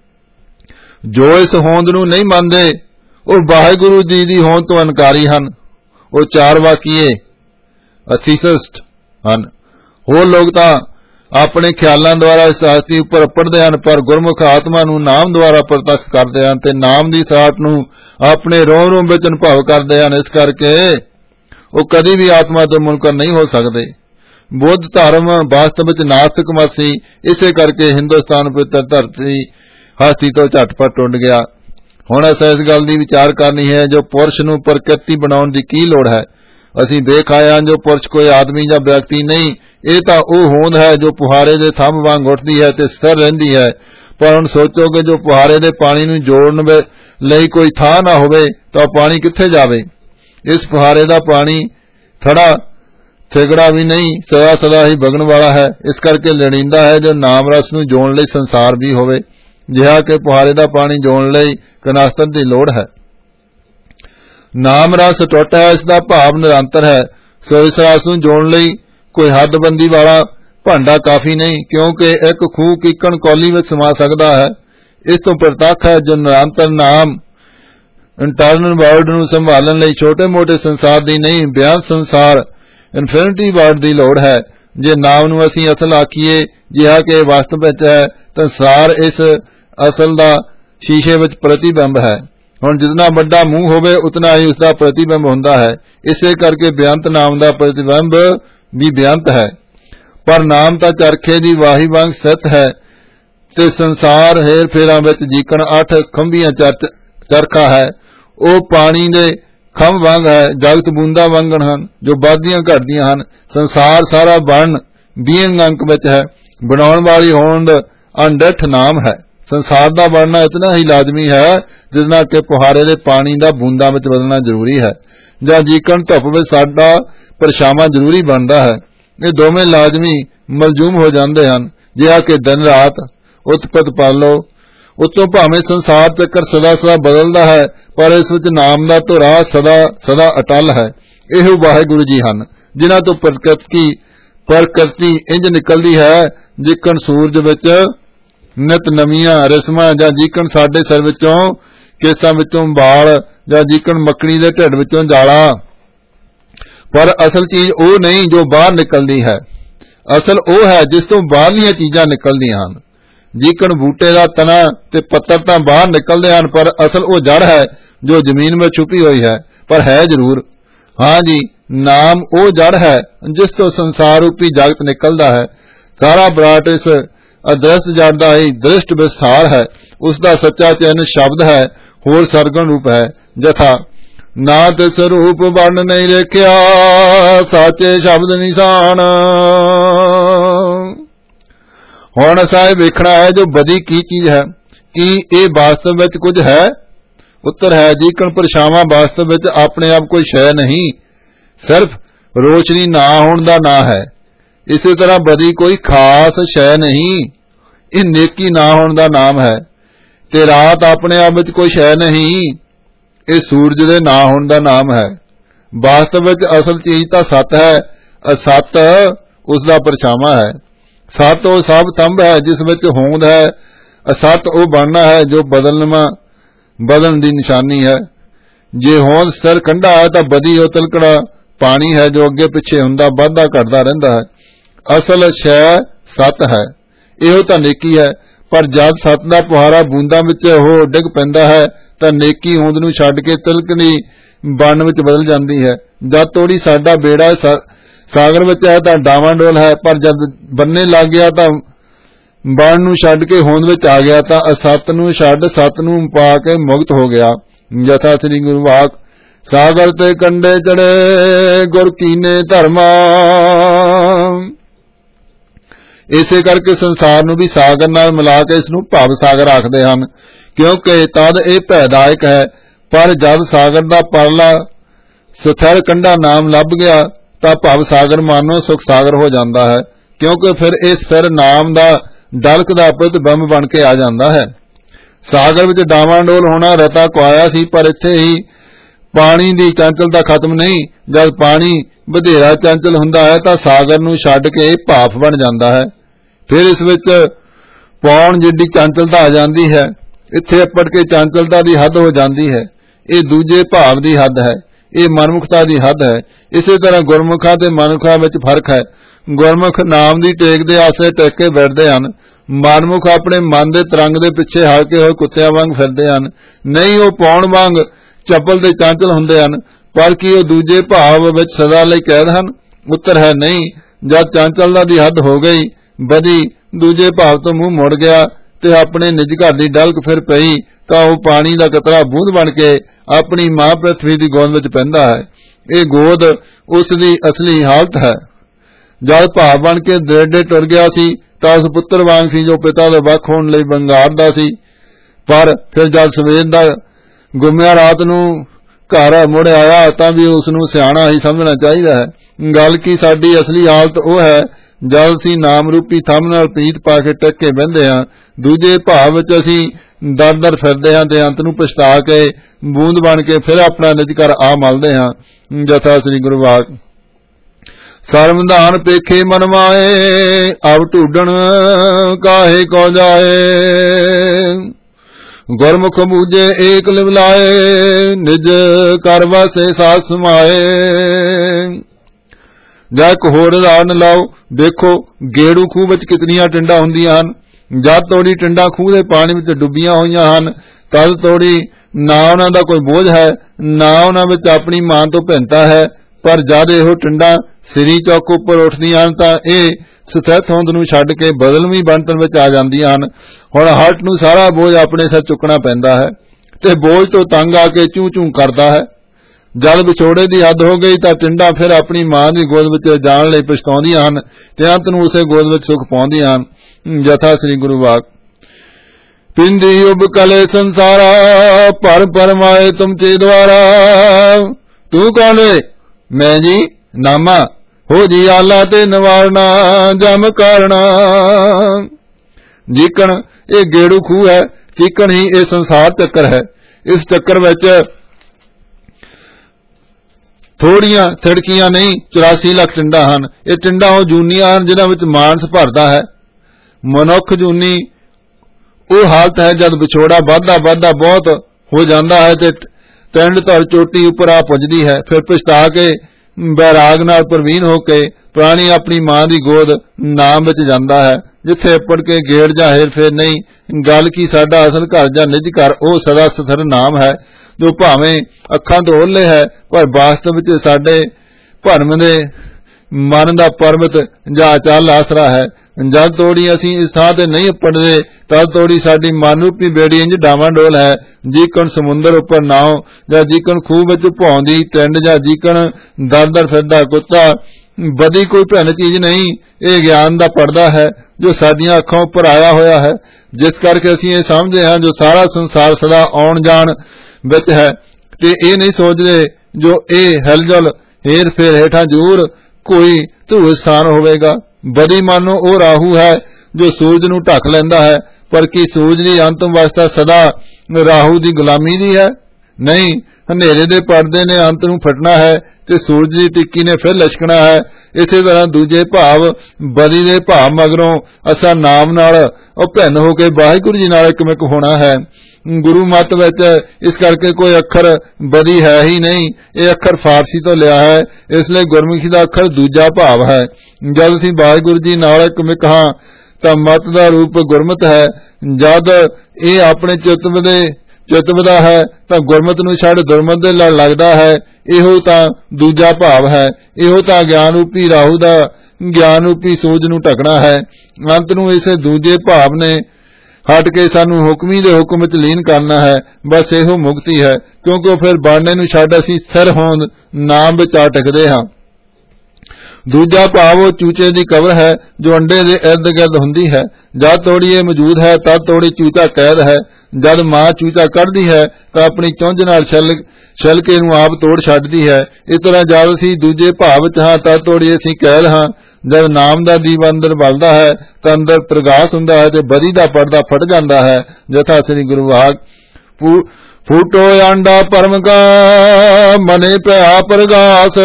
जो इस होंद नूं नहीं मनदे वो वाहिगुरू जी दी होंद तो अनकारी हन। वो चार वाकीए अथीसिस्ट हन। हो लोग तां अपने ख्यालां द्वारा इस आस्ती उपर अपड़दे हन, पर गुरमुख आत्मा नूं नाम द्वारा प्रतख करदे हन ते नाम दी साठ नूं अपने रोम रोम विच अनुभव करदे हन। इस करके वो कदी भी आत्मा तो मुनकर नहीं हो सकदे। बुद्ध धर्म वास्तव विच नास्तिक मत सी। इसे करके हिंदुस्तान पवित्र धरती हस्ती तो झटपट उड़ गया। हुण असां इस गल दी विचार करनी है, जो पुरुष नूं प्रकृति बनाउण दी की लोड़ है। असीं देख आए हां जो पुरुष कोई आदमी जां व्यक्ति नहीं, ਇਹ ਤਾਂ ਉਹ ਹੋਂਦ ਹੈ ਜੋ ਪੁਹਾਰੇ ਦੇ ਥੰਮ ਵਾਂਗ ਉੱਠਦੀ ਹੈ ਤੇ ਸਥਿਰ ਰਹਿੰਦੀ ਹੈ। ਪਰ ਹੁਣ ਸੋਚੋਗੇ ਜੋ ਪੁਹਾਰੇ ਦੇ ਪਾਣੀ ਨੂੰ ਜੋੜਨ ਲਈ ਕੋਈ ਥਾਂ ਨਾ ਹੋਵੇ ਤਾਂ ਪਾਣੀ ਕਿੱਥੇ ਜਾਵੇ। ਇਸ ਪੁਹਾਰੇ ਦਾ ਪਾਣੀ ਥੜਾ ਥਿਗੜਾ ਵੀ ਨਹੀਂ, ਸਦਾ ਸਦਾ ਹੀ ਵਗਣ ਵਾਲਾ ਹੈ। ਇਸ ਕਰਕੇ ਲੋੜੀਂਦਾ ਹੈ ਜੋ ਨਾਮ ਰਸ ਨੂੰ ਜੋੜਨ ਲਈ ਸੰਸਾਰ ਵੀ ਹੋਵੇ, ਜਿਹਾ ਕਿ ਪੁਹਾਰੇ ਦਾ ਪਾਣੀ ਜੋੜਨ ਲਈ ਕਨਾਸਤਰ ਦੀ ਲੋੜ ਹੈ। ਨਾਮ ਰਸ ਟੁੱਟ ਹੈ, ਇਸ ਦਾ ਭਾਵ ਨਿਰੰਤਰ ਹੈ। ਸੋ ਇਸ ਰਸ ਨੂੰ ਜੋੜਨ ਲਈ कोई हदबंदी वाला भांडा काफी नहीं, क्योंकि एक खूह कीकण कौली में समा सकता है। इस तो प्रतख है जो निरंतर नाम इंटरनल वर्ल्ड नूं संभालण लई छोटे मोटे संसार दी नहीं, बेअंत संसार इनफिनिटी वर्ल्ड दी लोड़ है। जे नाम नूं असीं असल आखीए जिहा कि वास्तव विच है, तां सार इस असल दा शीशे विच प्रतिबिंब है। हुण जितना वड्डा मूंह होवे उतना ही उसका प्रतिबिंब हुंदा है। इसे करके बेअंत नाम दा प्रतिबिंब भी बेअंत है। पर नाम तां चरखे दी वाही वांग स्थित है ते संसार हेर फेरां विच जीकण अठ खंभियां चरखा है। ਉਹ पानी दे ਖੰਭ ਵਾਂਗ ਹੈ। ਜਗਤ ਬੂੰਦਾ ਵਾਂਗਣ ਹਨ ਜੋ ਵੱਧਦੀਆਂ ਘਟਦੀਆਂ ਹਨ। ਸੰਸਾਰ ਸਾਰਾ ਬਣ ਵੀਹ ਅੰਕ ਵਿੱਚ ਹੈ। ਬਣਾਉਣ ਵਾਲੀ ਹੋਂਦ ਅਣਡਿੱਠ ਨਾਮ ਹੈ। ਸੰਸਾਰ ਦਾ ਬਣਨਾ ਇਤਨਾ ਹੀ ਲਾਜ਼ਮੀ ਹੈ ਜਿਸ ਨਾਲ ਕਿ ਪੁਹਾਰੇ ਦੇ ਪਾਣੀ ਦਾ ਬੂੰਦਾਂ ਵਿੱਚ ਬਦਲਣਾ ਜ਼ਰੂਰੀ ਹੈ, ਜਾਂ ਜੀਕਣ ਧੁੱਪ ਵਿੱਚ ਸਾਡਾ ਪਰਛਾਵਾਂ ਜ਼ਰੂਰੀ ਬਣਦਾ ਹੈ। ਇਹ ਦੋਵੇਂ ਲਾਜ਼ਮੀ ਮਲਜ਼ੂਮ ਹੋ ਜਾਂਦੇ ਹਨ। ਜਿਹਾ ਕਿ ਦਿਨ ਰਾਤ ਉਤਪਤ ਪਾਲੋ। ਉਤੋਂ ਭਾਵੇਂ ਸੰਸਾਰ ਚੱਕਰ ਸਦਾ ਸਦਾ ਬਦਲਦਾ ਹੈ, ਪਰ ਇਸ ਵਿੱਚ ਨਾਮ ਦਾ ਧੁਰਾ ਸਦਾ ਸਦਾ ਅਟਲ ਹੈ। ਇਹੋ ਵਾਹਿਗੁਰੂ ਜੀ ਹਨ ਜਿਨ੍ਹਾਂ ਤੋਂ ਪ੍ਰਕਿਰਤੀ ਪ੍ਰਕਿਰਤੀ ਇੰਜ ਨਿਕਲਦੀ ਹੈ ਜਿਕਣ ਸੂਰਜ ਵਿੱਚ ਨਿਤ ਨਵੀਆਂ ਰਸਮਾਂ, ਜਾਂ ਜੀਕਣ ਸਾਡੇ ਸਿਰ ਵਿੱਚੋਂ ਕੇਸਾਂ ਵਿੱਚੋਂ ਵਾਲ, ਜਾਂ ਜੀਕਣ ਮੱਕੜੀ ਦੇ ਢਿੱਡ ਵਿੱਚੋਂ ਜਾਲਾ। ਪਰ ਅਸਲ ਚੀਜ਼ ਉਹ ਨਹੀਂ ਜੋ ਬਾਹਰ ਨਿਕਲਦੀ ਹੈ। ਅਸਲ ਉਹ ਹੈ ਜਿਸ ਤੋਂ ਬਾਹਰਲੀਆਂ ਚੀਜ਼ਾਂ ਨਿਕਲਦੀਆਂ ਹਨ। ਜੀਕਣ ਬੂਟੇ ਦਾ ਤਣਾ ਤੇ ਪੱਤਰ ਤਾਂ ਬਾਹਰ ਨਿਕਲਦੇ ਹਨ, ਪਰ ਅਸਲ ਉਹ ਜੜ ਹੈ ਜੋ ਜ਼ਮੀਨ ਵਿੱਚ ਛੁਪੀ ਹੋਈ ਹੈ, ਪਰ ਹੈ ਜ਼ਰੂਰ। ਹਾਂ ਜੀ, ਨਾਮ ਉਹ ਜੜ ਹੈ ਜਿਸ ਤੋਂ ਸੰਸਾਰ ਰੂਪੀ ਜਗਤ ਨਿਕਲਦਾ ਹੈ। ਸਾਰਾ ਬਰਾਟ ਇਸ ਅਦ੍ਰਿਸ਼ਟ ਜੜ ਦਾ ਹੀ ਦ੍ਰਿਸ਼ਟ ਵਿਸਥਾਰ ਹੈ। ਉਸ ਦਾ ਸੱਚਾ ਚਿੰਨ੍ਹ ਸ਼ਬਦ ਹੈ, ਹੋਰ ਸਰਗਣ ਰੂਪ ਹੈ। ਜਥਾ ਨਾ ਤਿਸ ਰੂਪ ਵਰਣ ਨਹੀਂ ਰੇਖਿਆ, ਸਾਚੇ ਸ਼ਬਦ ਨਿਸ਼ਾਨ। ਹੁਣ ਅਸਾਂ ਇਹ ਵੇਖਣਾ ਹੈ ਜੋ ਬਦੀ ਕੀ ਚੀਜ਼ ਹੈ। ਕੀ ਇਹ ਵਾਸਤਵ ਵਿੱਚ ਕੁਝ ਹੈ? ਉੱਤਰ ਹੈ, ਜੀਕਣ ਪਰਛਾਵਾਂ ਵਾਸਤਵ ਵਿੱਚ ਆਪਣੇ ਆਪ ਕੋਈ ਸ਼ੈ ਨਹੀਂ, ਸਿਰਫ ਰੋਸ਼ਨੀ ਨਾ ਹੋਣ ਦਾ ਨਾਂ ਹੈ। ਇਸੇ ਤਰ੍ਹਾਂ ਬਦੀ ਕੋਈ ਖਾਸ ਸ਼ੈ ਨਹੀਂ, ਇਹ ਨੇਕੀ ਨਾ ਹੋਣ ਦਾ ਨਾਮ ਹੈ। ਤੇ ਰਾਤ ਆਪਣੇ ਆਪ ਵਿੱਚ ਕੋਈ ਸ਼ੈ ਨਹੀਂ, ਇਹ ਸੂਰਜ ਦੇ ਨਾ ਹੋਣ ਦਾ ਨਾਮ ਹੈ। ਵਾਸਤਵ ਵਿੱਚ ਅਸਲ ਚੀਜ਼ ਤਾਂ ਸੱਤ ਹੈ, ਅਸੱਤ ਉਸ ਦਾ ਪਰਛਾਵਾਂ ਹੈ। ਸੱਤ ਉਹ ਸਭ ਤੰਬ ਹੈ ਜਿਸ ਵਿੱਚ ਹੋਂਦ ਹੈ। ਅਸੱਤ ਉਹ ਬਣਨਾ ਹੈ ਜੋ ਬਦਲਵਾ ਬਦਲਣ ਦੀ ਨਿਸ਼ਾਨੀ ਹੈ। ਜੇ ਹੋਂਦ ਸਥਿਰ ਕੰਢਾ ਹੈ ਤਾਂ ਬਦੀ ਉਹ ਤਿਲਕੜਾ ਪਾਣੀ ਹੈ ਜੋ ਅੱਗੇ ਪਿੱਛੇ ਹੁੰਦਾ, ਵੱਧਦਾ ਘਟਦਾ ਰਹਿੰਦਾ ਹੈ। ਅਸਲ ਸ਼ੈ ਸੱਤ ਹੈ, ਇਹੋ ਤਾਂ ਨੇਕੀ ਹੈ। ਪਰ ਜਦ ਸੱਤ ਦਾ ਪੁਹਾਰਾ ਬੂੰਦਾਂ ਵਿੱਚ ਉਹ ਡਿੱਗ ਪੈਂਦਾ ਹੈ ਤਾਂ ਨੇਕੀ ਹੋਂਦ ਨੂੰ ਛੱਡ ਕੇ ਤਿਲਕਣੀ ਬਣ ਵਿੱਚ ਬਦਲ ਜਾਂਦੀ ਹੈ। ਜਦ ਤੋੜੀ ਸਾਡਾ ਬੇੜਾ ਸਾਗਰ ਵਿੱਚ ਹੈ ਤਾਂ ਡਾਵਾਂਡੋਲ ਹੈ, ਪਰ ਜਦ ਬੰਨੇ ਲੱਗ ਗਿਆ ਤਾਂ ਬਣ ਨੂੰ ਛੱਡ ਕੇ ਹੋਂਦ ਵਿੱਚ ਆ ਗਿਆ ਤਾਂ ਅਸੱਤ ਨੂੰ ਛੱਡ ਸੱਤ ਨੂੰ ਪਾ ਕੇ ਮੁਕਤ ਹੋ ਗਿਆ। ਜਥਾ ਸ੍ਰੀ ਗੁਰੂ ਵਾਕ ਸਾਗਰ ਤੇ ਕੰਡੇ ਚੜੇ ਗੁਰ ਕੀਨੇ ਧਰਮਾ। ਇਸੇ ਕਰਕੇ ਸੰਸਾਰ ਨੂੰ ਵੀ ਸਾਗਰ ਨਾਲ ਮਿਲਾ ਕੇ ਇਸ ਨੂੰ ਭਵ ਸਾਗਰ ਆਖਦੇ ਹਨ, ਕਿਉਂਕਿ ਤਦ ਇਹ ਭੈਦਾਇਕ ਹੈ। ਪਰ ਜਦ ਸਾਗਰ ਦਾ ਪਰਲਾ ਸਥਿਰ ਕੰਢਾ ਨਾਮ ਲੱਭ ਗਿਆ ਤਾਂ ਭਵ ਸਾਗਰ ਮਾਨੋ ਸੁਖ ਸਾਗਰ ਹੋ ਜਾਂਦਾ ਹੈ, ਕਿਉਂਕਿ ਫਿਰ ਇਹ ਸਥਿਰ ਨਾਮ ਦਾ ਡਲਕ ਦਾ ਪ੍ਰਤਿਬਿੰਬ ਬਣ ਕੇ ਆ ਜਾਂਦਾ ਹੈ। ਸਾਗਰ ਵਿੱਚ ਡਾਵਾਂਡੋਲ ਹੋਣਾ ਰਤਾ ਕੁਆਇਆ ਸੀ, ਪਰ ਇੱਥੇ ਹੀ ਪਾਣੀ ਦੀ ਚੰਚਲਤਾ ਖਤਮ ਨਹੀਂ। ਜਦ ਪਾਣੀ ਵਧੇਰਾ ਚੰਚਲ ਹੁੰਦਾ ਹੈ ਤਾਂ ਸਾਗਰ ਨੂੰ ਛੱਡ ਕੇ ਭਾਫ ਬਣ ਜਾਂਦਾ ਹੈ। ਫਿਰ ਇਸ ਵਿੱਚ ਪੌਣ ਜਿੱਡੀ ਚੰਚਲਤਾ ਆ ਜਾਂਦੀ ਹੈ। ਇੱਥੇ ਅਪੜ ਕੇ ਚੰਚਲਤਾ ਦੀ ਹੱਦ ਹੋ ਜਾਂਦੀ ਹੈ। ਇਹ ਦੂਜੇ ਭਾਵ ਦੀ ਹੱਦ ਹੈ, ਇਹ ਮਨਮੁਖਤਾ ਦੀ ਹੱਦ ਹੈ। ਇਸੇ ਤਰ੍ਹਾਂ ਗੁਰਮੁਖਾਂ ਤੇ ਮਨਮੁਖਾਂ ਵਿੱਚ ਫਰਕ ਹੈ। ਗੁਰਮੁਖ ਨਾਮ ਦੀ ਟੇਕ ਦੇ ਆਸੇ ਟਿਕ ਕੇ ਬੈਠਦੇ ਹਨ, ਮਨਮੁਖ ਆਪਣੇ ਮਨ ਦੇ ਤਰੰਗ ਦੇ ਪਿੱਛੇ ਹਲਕੇ ਹੋਏ ਕੁੱਤਿਆਂ ਵਾਂਗ ਫਿਰਦੇ ਹਨ। ਨਹੀਂ, ਉਹ ਪੌਣ ਵਾਂਗ ਚੱਪਲ ਤੇ ਚਾਂਚਲ ਹੁੰਦੇ ਹਨ, ਪਰ ਕੀ ਉਹ ਦੂਜੇ ਭਾਵ ਵਿੱਚ ਸਦਾ ਲਈ ਕੈਦ ਹਨ? ਉੱਤਰ ਹੈ ਨਹੀਂ। ਜਦ ਚਾਂਚਲਤਾ ਦੀ ਹੱਦ ਹੋ ਗਈ, ਬਦੀ ਦੂਜੇ ਭਾਵ ਤੋਂ ਮੂੰਹ ਮੁੜ ਗਿਆ ਤੇ ਆਪਣੇ ਨਿਜ ਘਰ ਦੀ ਡਲਕ ਫਿਰ ਪਈ ਤਾਂ ਉਹ ਪਾਣੀ ਦਾ ਕਤਰਾ ਬੂੰਦ ਬਣ ਕੇ ਆਪਣੀ ਮਾਂ ਪ੍ਰਿਥਵੀ ਦੀ ਗੋਦ ਵਿੱਚ ਪੈਂਦਾ ਹੈ। ਇਹ ਗੋਦ ਉਸ ਦੀ ਅਸਲੀ ਹਾਲਤ ਹੈ। ਜਦ ਭਾਵ ਬਣ ਕੇ ਦੇੜੇ ਟੁਰ ਗਿਆ ਸੀ ਤਾਂ ਉਸ ਪੁੱਤਰ ਵਾਂਗ ਸੀ ਜੋ ਪਿਤਾ ਦੇ ਵੱਖ ਹੋਣ ਲਈ ਬੰਗਾਰਦਾ ਸੀ। ਪਰ ਫਿਰ ਜਦ ਸਵੇਰ ਦਾ ਗੁੰਮਿਆ ਰਾਤ ਨੂੰ ਘਰ ਮੁੜ ਆਇਆ ਤਾਂ ਵੀ ਉਸ ਨੂੰ ਸਿਆਣਾ ਹੀ ਸਮਝਣਾ ਚਾਹੀਦਾ ਹੈ। ਗੱਲ ਕੀ ਸਾਡੀ ਅਸਲੀ ਹਾਲਤ ਉਹ ਹੈ ਜਦ ਅਸੀਂ ਨਾਮ ਰੂਪੀ ਥੰਮ ਨਾਲ ਪੀਤ ਪਾ ਕੇ ਟਿਕ ਕੇ ਬਹਿੰਦੇ ਹਾਂ। ਦੂਜੇ ਭਾਵ ਵਿੱਚ ਅਸੀਂ ਦਰ ਦਰ ਫਿਰਦੇ ਹਾਂ ਤੇ ਅੰਤ ਨੂੰ ਪਛਤਾ ਕੇ ਬੂੰਦ ਬਣ ਕੇ ਫਿਰ ਆਪਣਾ ਨਿਜ ਘਰ ਆ ਮਲਦੇ ਹਾਂ। ਜਥਾ ਸ੍ਰੀ ਗੁਰੂ ਵਾਕ ਸਰਵਧਾਨ ਪੇਖੇ ਮਨ ਮਾਏ, ਅਬ ਢੂਡਣ ਕਾਹੇ ਕੋ ਜਾਏ। ਗੁਰਮੁਖ ਬੂਝੇ ਏਕ ਲਿਵਲਾਏ, ਨਿਜ ਕਰ ਵਸੇ ਸਾਧ ਸਮਾਏ। ਜਾਂ ਇੱਕ ਹੋਰ ਉਦਾਹਰਨ ਲਾਓ। ਦੇਖੋ, ਗੇੜੂ ਖੂਹ ਵਿੱਚ ਕਿਤਨੀਆਂ ਟਿੰਡਾਂ ਹੁੰਦੀਆਂ ਹਨ। ਜਦ ਤੋੜੀ ਟਿੰਡਾਂ ਖੂਹ ਦੇ ਪਾਣੀ ਵਿੱਚ ਡੁੱਬੀਆਂ ਹੋਈਆਂ ਹਨ, ਤਦ ਤੋੜੀ ਨਾ ਉਹਨਾਂ ਦਾ ਕੋਈ ਬੋਝ ਹੈ, ਨਾ ਉਹਨਾਂ ਵਿੱਚ ਆਪਣੀ ਮਾਂ ਤੋਂ ਭਿੰਨਤਾ ਹੈ। ਪਰ ਜਦ ਇਹੋ ਟਿੰਡਾਂ ਸਿਰੀ ਚੌਕ ਉੱਪਰ ਉੱਠਦੀਆਂ ਹਨ ਤਾਂ ਇਹ ਸਥਿਤ ਹੋਂਦ ਨੂੰ ਛੱਡ ਕੇ ਬਦਲਵੀਂ ਬਣਤਰ ਵਿੱਚ ਆ ਜਾਂਦੀਆਂ ਹਨ। ਹੁਣ ਹੱਟ ਨੂੰ ਸਾਰਾ ਬੋਝ ਆਪਣੇ ਸਿਰ ਚੁੱਕਣਾ ਪੈਂਦਾ ਹੈ ਤੇ ਬੋਝ ਤੋਂ ਤੰਗ ਆ ਕੇ ਚੂੰ ਚੂੰ ਕਰਦਾ ਹੈ। ਜਦ ਵਿਛੋੜੇ ਦੀ ਹੱਦ ਹੋ ਗਈ ਤਾਂ ਟਿੰਡਾਂ ਫਿਰ ਆਪਣੀ ਮਾਂ ਦੀ ਗੋਦ ਵਿੱਚ ਜਾਣ ਲਈ ਪਛਤਾਉਂਦੀਆਂ ਹਨ ਤੇ ਅੰਤ ਨੂੰ ਉਸੇ ਗੋਦ ਵਿੱਚ ਸੁਖ ਪਾਉਂਦੀਆਂ ਹਨ। ਜਥਾ ਸ੍ਰੀ ਗੁਰੂ ਵਾਕ। ਪਿੰਦੀ ਉਬ ਕਲੇ ਸੰਸਾਰਾ ਪਰ ਪਰਮਾਏ ਤੁਮ ਚੇ ਦਵਾਰਾ। ਤੂੰ ਕੌਣ ਵੇ? ਮੈਂ ਜੀ ਨਾਮਾ ਹੋ ਜੀ ਆਲਾ ਤੇ ਨਿਵਾਰਨਾ ਜਮ ਕਾਰਣਾ। ਜੀਕਣ ਇਹ ਗੇੜੂ ਖੂਹ ਹੈ, ਚੀਕਣ ਹੀ ਇਹ ਸੰਸਾਰ ਚੱਕਰ ਹੈ। ਇਸ ਚੱਕਰ ਵਿੱਚ ਥੋੜੀਆਂ ਥੜਕੀਆਂ ਨਹੀਂ, ਚੁਰਾਸੀ ਲੱਖ ਟਿੰਡਾਂ ਹਨ। ਇਹ ਟਿੰਡਾਂ ਉਹ ਜੂਨੀਆਂ ਹਨ ਜਿਨ੍ਹਾਂ ਵਿੱਚ ਮਾਨਸ ਭਰਦਾ ਹੈ। ਮਨੁੱਖ ਜੂਨੀ ਉਹ ਹਾਲਤ ਹੈ ਜਦ ਵਿਛੋੜਾ ਵੱਧਦਾ ਵੱਧਦਾ ਬਹੁਤ ਹੋ ਜਾਂਦਾ ਹੈ ਤੇ ਟਿੰਡ ਧੜ ਚੋਟੀ ਉੱਪਰ ਆ ਪੁੱਜਦੀ ਹੈ। ਫਿਰ ਪਛਤਾ ਕੇ ਬੈਰਾਗ ਨਾਲ ਪ੍ਰਵੀਨ ਹੋ ਕੇ ਪ੍ਰਾਣੀ ਆਪਣੀ ਮਾਂ ਦੀ ਗੋਦ ਨਾਮ ਵਿੱਚ ਜਾਂਦਾ ਹੈ, ਜਿੱਥੇ ਅੱਪੜ ਕੇ ਗੇੜ ਜਾਂ ਹੇਰ ਫੇਰ ਨਹੀਂ। ਗੱਲ ਕੀ ਸਾਡਾ ਅਸਲ ਘਰ ਜਾਂ ਨਿੱਜ ਘਰ ਉਹ ਸਦਾ ਸਥਿਰ ਨਾਮ ਹੈ, ਜੋ ਭਾਵੇਂ ਅੱਖਾਂ ਤੋਂ ਓਹਲੇ ਹੈ ਪਰ ਵਾਸਤਵ ਵਿੱਚ ਸਾਡੇ ਭਰਮ ਦੇ ਮਨ ਦਾ ਪਰਬਤ ਜਾਂ ਅਚਲ ਆਸਰਾ ਹੈ। ਜਦ ਤੋੜੀ ਅਸੀਂ ਇਸ ਥਾਂ ਤੇ ਨਹੀਂ ਅੱਪੜਦੇ ਤਦ ਤੋੜੀ ਸਾਡੀ ਮਨ ਰੂਪੀ ਬੇੜੀ ਇੰਜ ਡਾਵਾਂਡੋਲ ਹੈ, ਜੀਕਣ ਸਮੁੰਦਰ ਉੱਪਰ ਨਾਉ ਜਾਂ ਜੀਕਣ ਖੂਹ ਵਿੱਚ ਭੌਂਦੀ ਟਿੰਡ ਜਾਂ ਜੀਕਣ ਦਰ ਦਰ ਫਿਰਦਾ ਕੁੱਤਾ। ਬਦੀ ਕੋਈ ਭਿੰਨ ਚੀਜ਼ ਨਹੀਂ, ਇਹ ਗਿਆਨ ਦਾ ਪਰਦਾ ਹੈ ਜੋ ਸਾਡੀਆਂ ਅੱਖਾਂ ਉੱਪਰ ਆਇਆ ਹੋਇਆ ਹੈ, ਜਿਸ ਕਰਕੇ ਅਸੀਂ ਇਹ ਸਮਝਦੇ ਹਾਂ ਜੋ ਸਾਰਾ ਸੰਸਾਰ ਸਦਾ ਆਉਣ ਜਾਣ ਵਿੱਚ ਹੈ ਤੇ ਇਹ ਨਹੀਂ ਸੋਚਦੇ ਜੋ ਇਹ ਹਿਲਜੁਲ ਹੇਰ ਫੇਰ ਹੇਠਾਂ ਜ਼ਰੂਰ ਕੋਈ ਧਰੁਵ ਸਥਾਨ ਹੋਵੇਗਾ। ਬਦੀ ਮਾਨੋ ਉਹ ਰਾਹੂ ਹੈ ਜੋ ਸੂਰਜ ਨੂੰ ਢੱਕ ਲੈਂਦਾ ਹੈ, ਪਰ ਕੀ ਸੂਰਜ ਦੀ ਅੰਤਮ ਅਵਸਥਾ ਸਦਾ ਰਾਹੂ ਦੀ ਗੁਲਾਮੀ ਦੀ ਹੈ? ਨਹੀਂ, ਹਨੇਰੇ ਦੇ ਪਰਦੇ ਨੇ ਅੰਤ ਨੂੰ ਫਟਣਾ ਹੈ ਤੇ ਸੂਰਜ ਦੀ ਟਿੱਕੀ ਨੇ ਫਿਰ ਲਸ਼ਕਣਾ ਹੈ। ਇਸੇ ਤਰ੍ਹਾਂ ਦੂਜੇ ਭਾਵ ਬਦੀ ਦੇ ਭਾਵ ਮਗਰੋਂ ਅਸਾਂ ਨਾਮ ਨਾਲ ਉਹ ਭਿੰਨ ਹੋ ਕੇ ਵਾਹਿਗੁਰੂ ਜੀ ਨਾਲ ਇਕਮਿਕ ਹੋਣਾ ਹੈ। ਗੁਰੂ ਮਤ ਵਿੱਚ ਇਸ ਕਰਕੇ ਕੋਈ ਅੱਖਰ ਬਦੀ ਹੈ ਹੀ ਨਹੀਂ। ਇਹ ਅੱਖਰ ਫਾਰਸੀ ਤੋਂ ਲਿਆ ਹੈ, ਇਸ ਲਈ ਗੁਰਮੁਖੀ ਦਾ ਅੱਖਰ ਦੂਜਾ ਭਾਵ ਹੈ। ਜਦ ਅਸੀਂ ਵਾਹਿਗੁਰੂ ਜੀ ਨਾਲ ਇਕਮਿਕ ਹਾਂ ਤਾਂ ਮਤ ਦਾ ਰੂਪ ਗੁਰਮਤ ਹੈ। ਜਦ ਇਹ ਆਪਣੇ ਚਿੱਤਵ ਦੇ ਚਿੱਤਵ ਦਾ ਹੈ ਤਾਂ ਗੁਰਮਤ ਨੂੰ ਛੱਡ ਦੁਰਮਤ ਦੇ ਲੜ ਲੱਗਦਾ ਹੈ। ਇਹੋ ਤਾਂ ਦੂਜਾ ਭਾਵ ਹੈ। ਇਹੋ ਤਾਂ ਗਿਆਨ ਰੂਪੀ ਰਾਹੂ ਦਾ ਗਿਆਨ ਰੂਪੀ ਸੂਰਜ ਨੂੰ ਢਕਣਾ ਹੈ। ਅੰਤ ਨੂੰ ਇਸੇ ਦੂਜੇ ਭਾਵ ਨੇ ਹਟ ਕੇ ਸਾਨੂੰ ਹੁਕਮੀ ਦੇ ਹੁਕਮ ਵਿੱਚ ਲੀਨ ਕਰਨਾ ਹੈ। ਬਸ ਇਹੋ ਮੁਕਤੀ ਹੈ, ਕਿਉਂਕਿ ਉਹ ਫਿਰ ਬਾਣੇ ਨੂੰ ਛੱਡ ਅਸੀਂ ਸਥਿਰ ਹੋਂਦ ਨਾਮ ਵਿੱਚ ਆ ਟਿਕਦੇ ਹਾਂ। ਦੂਜਾ ਭਾਵ ਉਹ ਚੂਚੇ ਦੀ ਕਬਰ ਹੈ ਜੋ ਅੰਡੇ ਦੇ ਇਰਦ ਗਿਰਦ ਹੁੰਦੀ ਹੈ। ਜਦ ਤੋੜੀ ਇਹ ਮੌਜੂਦ ਹੈ ਤਦ ਤੋੜੀ ਚੂਚਾ ਕੈਦ ਹੈ। ਜਦ ਮਾਂ ਚੂਚਾ ਕੱਢਦੀ ਹੈ ਤਾਂ ਆਪਣੀ ਚੁੰਝ ਨਾਲ ਛਿਲ ਛਿਲਕੇ ਨੂੰ ਆਪ ਤੋੜ ਛੱਡਦੀ ਹੈ। ਇਸ ਤਰ੍ਹਾਂ ਜਦ ਅਸੀਂ ਦੂਜੇ ਭਾਵ ਵਿੱਚ ਹਾਂ ਤਦ ਤੋੜੀ ਅਸੀਂ ਕੈਦ ਹਾਂ। ਜਦ ਨਾਮ ਦਾ ਦੀਵਾ ਅੰਦਰ ਬਲਦਾ ਹੈ ਤਾਂ ਅੰਦਰ ਪ੍ਰਗਾਸ ਹੁੰਦਾ ਹੈ ਤੇ ਬਦੀ ਦਾ ਪਰਦਾ ਫਟ ਜਾਂਦਾ ਹੈ। ਜਥਾ ਸ੍ਰੀ ਗੁਰੂ ਵਾਕ। ਫੂਟੋ ਆਂਡਾ ਪਰਮ ਕਾ ਮਨੇ ਪਿਆ ਪ੍ਰਗਾਸ।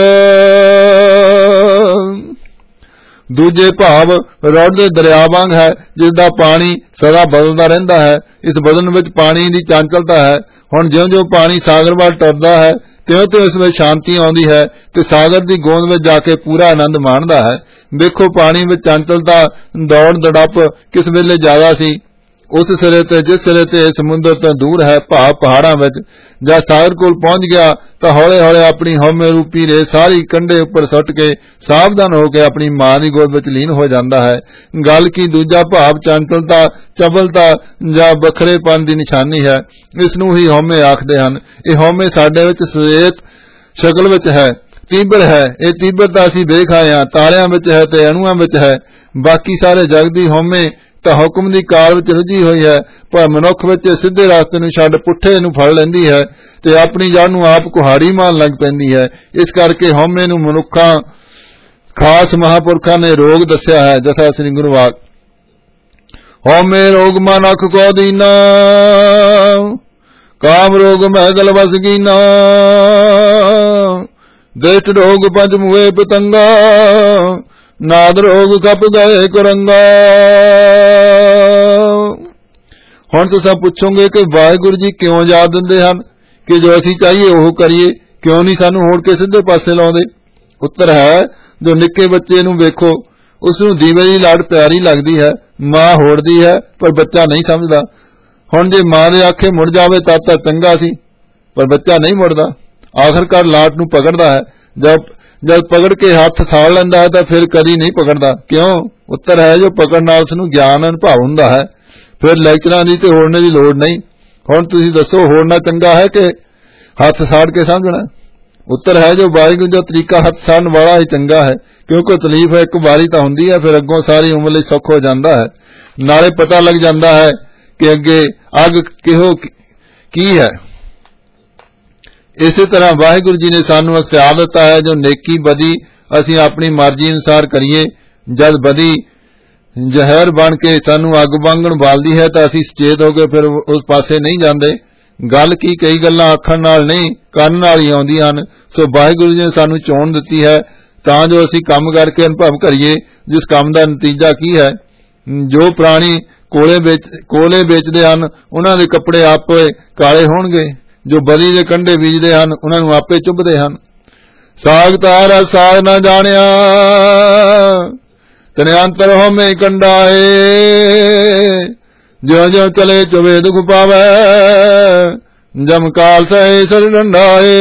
ਦੂਜੇ ਭਾਵ ਰੋੜ ਦੇ ਦਰਿਆ ਵਾਂਗ ਹੈ, ਜਿਸ ਦਾ ਪਾਣੀ ਸਦਾ ਬਦਲਦਾ ਰਹਿੰਦਾ ਹੈ। ਇਸ ਬਦਲਣ ਵਿੱਚ ਪਾਣੀ ਦੀ ਚੰਚਲਤਾ ਹੈ। ਹੁਣ ਜਿਉਂ ਜਿਉਂ ਪਾਣੀ ਸਾਗਰ ਵੱਲ ਟੁਰਦਾ ਹੈ ਤਿਉਂ ਤਿਉਂ ਇਸ ਵਿੱਚ ਸ਼ਾਂਤੀ ਆਉਂਦੀ ਹੈ ਤੇ ਸਾਗਰ ਦੀ ਗੋਂਦ ਵਿੱਚ ਜਾ ਕੇ ਪੂਰਾ ਆਨੰਦ ਮਾਣਦਾ ਹੈ। ਵੇਖੋ, ਪਾਣੀ ਵਿੱਚ ਚੰਚਲਤਾ ਦੌੜ ਦੜੱਪ ਕਿਸ ਵੇਲੇ ਜ਼ਿਆਦਾ ਸੀ, ਉਸ ਸਿਰੇ ਤੇ ਜਿਸ ਸਿਰੇ ਤੇ ਸਮੁੰਦਰ ਤੋਂ ਦੂਰ ਹੈ, ਭਾਵ ਪਹਾੜਾਂ ਵਿੱਚ। ਜਦ ਸਾਗਰ ਕੋਲ ਪਹੁੰਚ ਗਿਆ ਤਾਂ ਹੌਲੇ ਹੌਲੇ ਆਪਣੀ ਹਉਮੈ ਰੂਪੀ ਰੇ ਸਾਰੀ ਕੰਢੇ ਉੱਪਰ ਸੁੱਟ ਕੇ ਸਾਵਧਾਨ ਹੋ ਕੇ ਆਪਣੀ ਮਾਂ ਦੀ ਗੋਦ ਵਿੱਚ ਲੀਨ ਹੋ ਜਾਂਦਾ ਹੈ। ਗੱਲ ਕੀ ਦੂਜਾ ਭਾਵ ਚੰਚਲਤਾ, ਚਪਲਤਾ ਜਾਂ ਵੱਖਰੇਪਨ ਦੀ ਨਿਸ਼ਾਨੀ ਹੈ। ਇਸ ਨੂੰ ਹੀ ਹਉਮੈ ਆਖਦੇ ਹਨ। ਇਹ ਹਉਮੈ ਸਾਡੇ ਵਿੱਚ ਸ੍ਵੇਤ ਸ਼ਕਲ ਵਿੱਚ ਹੈ, ਤੀਬਰ ਹੈ। ਇਹ ਤੀਬਰਤਾ ਅਸੀਂ ਵੇਖ ਆਏ ਹਾਂ, ਤਾਰਿਆਂ ਵਿੱਚ ਹੈ ਤੇ ਅਣੂਆਂ ਵਿੱਚ ਹੈ। ਬਾਕੀ ਸਾਰੇ ਜਗ ਦੀ ਹਉਮੈ ਤਾਂ ਹੁਕਮ ਦੀ ਕਾਰ ਵਿੱਚ ਰੁੱਝੀ ਹੋਈ ਹੈ, ਪਰ ਮਨੁੱਖ ਵਿੱਚ ਸਿੱਧੇ ਰਸਤੇ ਨੂੰ ਛੱਡ ਪੁੱਠੇ ਨੂੰ ਫੜ ਲੈਂਦੀ ਹੈ ਤੇ ਆਪਣੀ ਜੜ ਨੂੰ ਆਪ ਕੁਹਾੜੀ ਮਾਰਨ ਲੱਗ ਪੈਂਦੀ ਹੈ। ਇਸ ਕਰਕੇ ਹਉਮੈ ਨੂੰ ਮਨੁੱਖਾਂ ਖਾਸ ਮਹਾਂਪੁਰਖਾਂ ਨੇ ਰੋਗ ਦੱਸਿਆ ਹੈ। ਜਥਾ ਸ੍ਰੀ ਗੁਰੂ ਵਾਕ। ਹਉਮੈ ਰੋਗ ਮਨ ਅਖ ਕੋ ਦੀਨਾ, ਕਾਮ ਰੋਗ ਮਹਿਗਲ ਵਸ ਗੀਨਾ, ਦੇਟ ਰੋਗ ਪੰਜ ਮੂਏ ਪਤੰਗਾ, ਨਾਦ ਰੋਗ ਖਪ ਗਏ ਕੁਰੰਗਾ। ਹੁਣ ਤੁਸੀਂ ਪੁੱਛੋਗੇ ਕਿ ਵਾਹਿਗੁਰੂ ਜੀ ਕਿਉਂ ਯਾਦ ਦਿੰਦੇ ਹਨ ਕਿ ਜੋ ਅਸੀਂ ਚਾਹੀਏ ਉਹ ਕਰੀਏ, ਕਿਉਂ ਨਹੀਂ ਸਾਨੂੰ ਹੋੜ ਕੇ ਸਿੱਧੇ ਪਾਸੇ ਲਾਉਂਦੇ? ਉੱਤਰ ਹੈ, ਜੋ ਨਿੱਕੇ ਬੱਚੇ ਨੂੰ ਵੇਖੋ, ਉਸ ਨੂੰ ਦੀਵੇ ਦੀ ਲਾੜ ਪਿਆਰੀ ਲੱਗਦੀ ਹੈ, ਮਾਂ ਹੋੜਦੀ ਹੈ ਪਰ ਬੱਚਾ ਨਹੀਂ ਸਮਝਦਾ। ਹੁਣ ਜੇ ਮਾਂ ਦੇ ਆਖੇ ਮੁੜ ਜਾਵੇ ਤਾਂ ਤਾਂ ਚੰਗਾ ਸੀ, ਪਰ ਬੱਚਾ ਨਹੀਂ ਮੁੜਦਾ। ਆਖਰਕਾਰ ਲਾਟ ਨੂੰ ਪਕੜਦਾ ਹੈ। ਜਦ ਜਦ ਪਕੜ ਕੇ ਹੱਥ ਸਾੜ ਲੈਂਦਾ ਹੈ ਤਾਂ ਫਿਰ ਕਦੀ ਨਹੀਂ ਪਕੜਦਾ। ਕਿਉਂ? ਉੱਤਰ ਹੈ, ਜੋ ਪਕੜ ਨਾਲ ਉਸ ਨੂੰ ਗਿਆਨ ਅਨੁਭਵ ਹੁੰਦਾ ਹੈ। ਫਿਰ ਲੈਕਚਰਾਂ ਦੀ ਤੇ ਹੋੜਨੇ ਦੀ ਲੋੜ ਨਹੀਂ। ਹੁਣ ਤੁਸੀਂ ਦੱਸੋ, ਹੋੜਨਾ ਚੰਗਾ ਹੈ ਕਿ ਹੱਥ ਸਾੜ ਕੇ ਸਮਝਣਾ? उत्तर है जो वाहिगुरू जो तरीका हथ साड़न वाला ही चंगा है, क्योंकि तकलीफ एक बारी तो हुंदी है, फिर अगों सारी उम्र लई सुख हो जाता है। नाले पता लग जाता है कि अगे अग किहो की है। इसी तरह वाहिगुरू जी ने सानू अख्तियार दिता है जो नेकी बदी असीं अपनी मर्जी अनुसार करिए। जद बदी जहर बन के सानू अग वांगण बालदी है तो असीं सचेत हो के फिर उस पासे नहीं जाते। गल की कई गल्लां आखण नाल नहीं करन नाल ही आउंदियां हन। सो वाहिगुरू जी ने सानू चोण दित्ती है तां जो असीं काम करके अनुभव करिए जिस काम दा नतीजा की है। जो प्राणी कोले बेच कोले बेचदे हन उन्हां दे कपड़े आपे काले होणगे, जो बदी दे कंडे बीजदे हन उन्हां नूं आपे चुभदे हन। साग तारा साग ना जाणिया तन्यांतर होमे कंडाए, ज्यों ज्यों चले चुभे दुख पावे जम काल सहे सर डंडाए।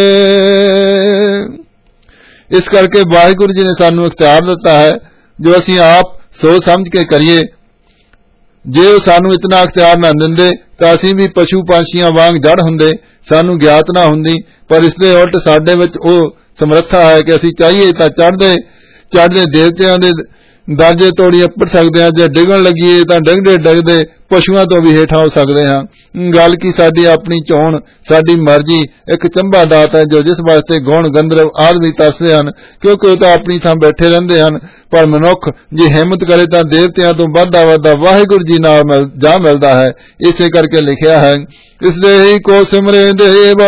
इस करके वाहिगुरू जी ने सानू इख्तियार दिता है जो असीं आप सोच समझ के करिए। जे ਉਹ सानू इतना इख्तियार ना दिंदे तां असीं भी पशु पंछियां वांग जड़ हुंदे, सानू ज्ञात ना हुंदी। पर इस दे उलट साडे विच ਉਹ समर्था है कि असीं चाहिए तां चढ़दे चढ़दे देवतियां दे दर्जे तोड़ी अपड़ सकते हैं, जे डिगन लगिए तां डिगदे डिगदे पशुआं तो भी हेठां हो सकते हैं। गल की साडी अपनी चोण साडी मर्जी एक चंबा दात है जो जिस वास्ते गुण गंधर्व आदि भी तरसदे हन, क्योंकि ਉਹ ਤਾਂ अपनी थां बैठे रहिंदे हन। पर मनुख जे हिम्मत करे तां देवतियां तो वधदा वधदा वाहिगुरू जी नाल मिल जा मिलदा है। इसे करके लिखिया है इस दे ही को सिमरे देव।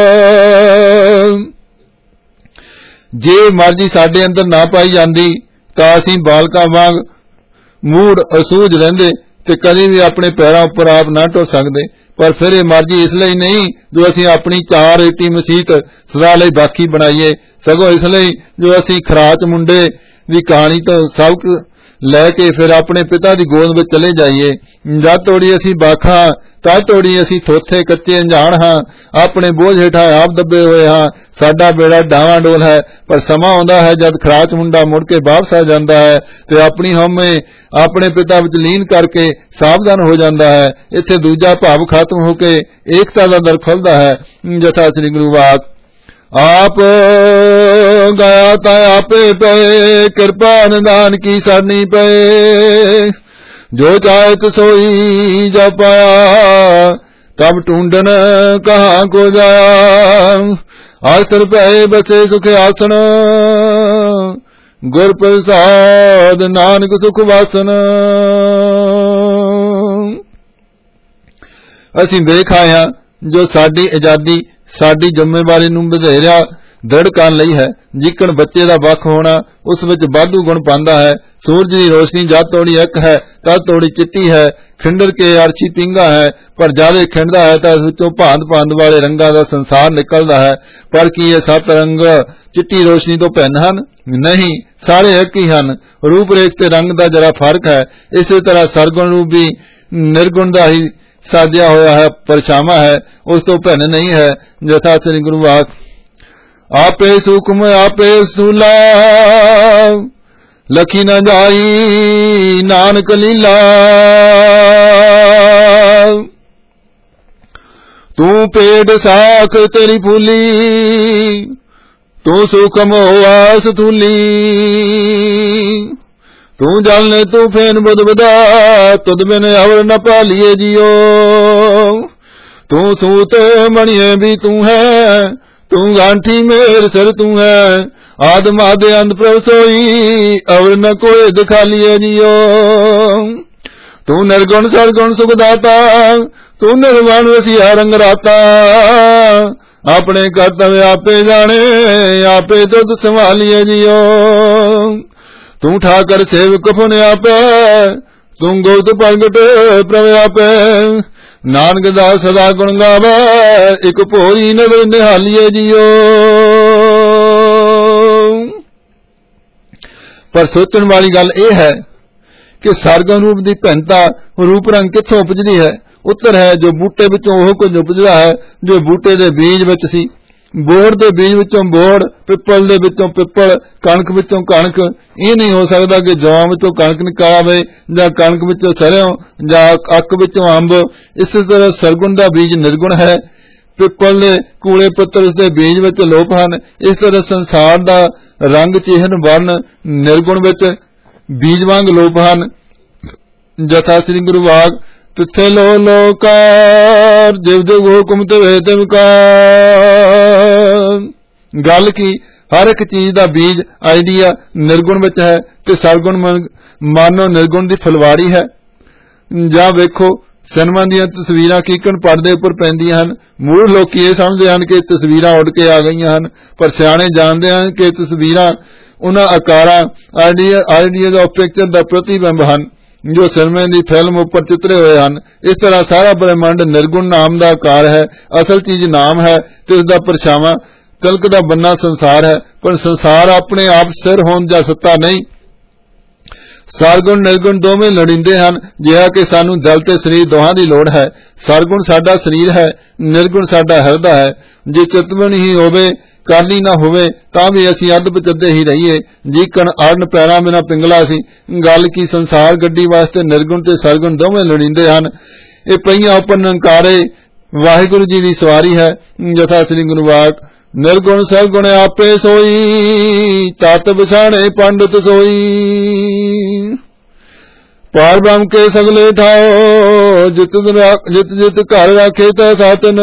जे मर्जी साडे अंदर ना पाई जांदी तां असीं बालकां वांग मूड असूझ रहिंदे ते कदी भी अपने पैरां उपर आप ना टुर सकदे। पर फिर ये मर्जी इसलिए नहीं जो असीं अपनी चार ईटी मसीत सदा लई बाकी बनाईए, सगों इसलिए जो असीं खराच मुंडे दी कहानी तो सबक लैके फिर अपने पिता दी गोद विच चले जाइए। जद तोड़ी असीं बाखा तद तोड़ी असीं थोथे कच्चे अनजान हाँ, अपने बोझ हेठा आप दबे हुए हाँ, साडा बेड़ा डावां डोल है। पर समा आउंदा है जद खराच मुंडा मुड़ के वापस आ जाता है ते अपनी हौमे अपने पिता विच लीन करके सावधान हो जाता है। इत्थे दूजा भाव खत्म होके एकता दा दर खुलदा है। जथा श्री गुरु वाक आप गया ता आपे पे कृपा निदान की सरनी पे, जो चाहे सोई जा पाया तब ढूंढन कहाँ को जाया। आसर पे बसे सुख आसन गुर प्रसाद नानक सुख वासन। असीं वेख आया जो साडी आजादी साडी जिम्मेवारी नूं ਵਧੇਰਿਆ दृढ़ करन लई है। जिकण बच्चे दा वख होना उस विच वाधू गुण पांदा है। सूरज दी रोशनी जद तोड़ी एक है तद तोड़ी चिट्टी है, खिंडर के अरछी पिंगा है, पर जादे खिंडदा है तां इस विचों भांत भांत वाले रंगां दा संसार निकलदा है। पर की ये सत रंग चिट्टी रोशनी तो भिन्न हन? नहीं, सारे एक ही हन। रूप रेख ते रंग दा जरा फर्क है। इसी तरह सरगुण रूप भी निर्गुण दा ही साजिया होया है, परछावां है, उस तो भिन्न नहीं है। जथा श्री गुरु वाक आपे सूक्ष्म आपे स्थूला लखी न जाई नानक लीला। तू पेड़ साख तेरी फूली तू सूक्ष्म होआ स्थूली। तू जल ने तू फेन बुध बदा तुद बिन अवर न पालिए जियो। तू सूत मणिये भी तू है, तू गांठी मेर सिर तू है। आदम आदि अंत प्रभ सोई अवर न कोई दिखा लिये जियो। तू निर्गुण सरगुण सुखदाता तू निर्वाण वसिया रंग राता। अपने कर्तव्य आपे जाने आपे तुद संभालिए जियो। तू ठाकर सेवक फुन आपे तू गोद प्रगट प्रभ आपे। नानक दास सदा गुण गावे एक भोई नदर निहालिए जियो। पर सोचण वाली गल यह है कि सरगुण रूप की भिन्नता रूप रंग कित्थों उपजदी है? उत्तर है जो बूटे विचों ओह कुछ उपजदा है जो बूटे दे बीज विच सी। बोड़ दे बीज विचों बोड़, पिपल दे विचों पिपल, कणक विचों कणक। ये नहीं हो सकता कि जौ विचों कणक निकल आवे जां कणक विचों सरयों जां अक विचों अंब। इस तरह सरगुण दा बीज निर्गुण है पिपल दे कूले पत्तर उसदे बीज विच लोप हन। इस तरह संसार दा रंग चिहन वर्ण निर्गुण विच बीज वांग लोप हन। जथा श्री गुरु वाग तिथे लो लोकार जिव जिव हुकुम तिवे तिवकार। गल की हर एक चीज दा बीज आइडिया निर्गुण विच है ते सरगुण मानो निर्गुण दी फुलवाड़ी है। जां वेखो सिनेमा दीयां तस्वीरां कीकण पर्दे उपर पैंदियां हन। मूल लोकी ये समझदे हन कि तस्वीरां उड़ के आ गईयां हन, पर सियाणे जाणदे हन कि तस्वीरां उन्हां आकारां आइडिया आइडियाज ऑफ पिक्चर दा प्रतिबिंब हन जो सिनेमा दी फिल्म उपर चितरे हुए हन। इस तरह सारा ब्रह्मंड निर्गुण नाम दा आकार है। असल चीज नाम है ते उसदा परछावां तिलक दा बन्ना संसार है, पर संसार अपने आप स्थिर होण दा सत्ता नहीं। सरगुण निर्गुण दोवें लड़िंदे हन, जिहा कि सानू दिल ते शरीर दोहां दी लोड़ है। सरगुण साडा शरीर है, निर्गुण साडा हिरदा है। जे चितवण ही होवे करनी ना होवे तां भी असीं अध पचद्दे ही रहीए, जीकण अड़न पैरां बिना पिंगला सी। गल की संसार गड्डी वास्ते निर्गुण ते सरगुण दोवें लड़िंदे हन। इह पईयां उपर नंकारे वाहिगुरू जी दी सवारी है। जथा श्री गुरु वाक निर्गुण सरगुण आपे सोई तत बिछाणे पंडित सोई। पार ब्रह्म के सगले ठाओ जित जित जित घर राखे ता सातन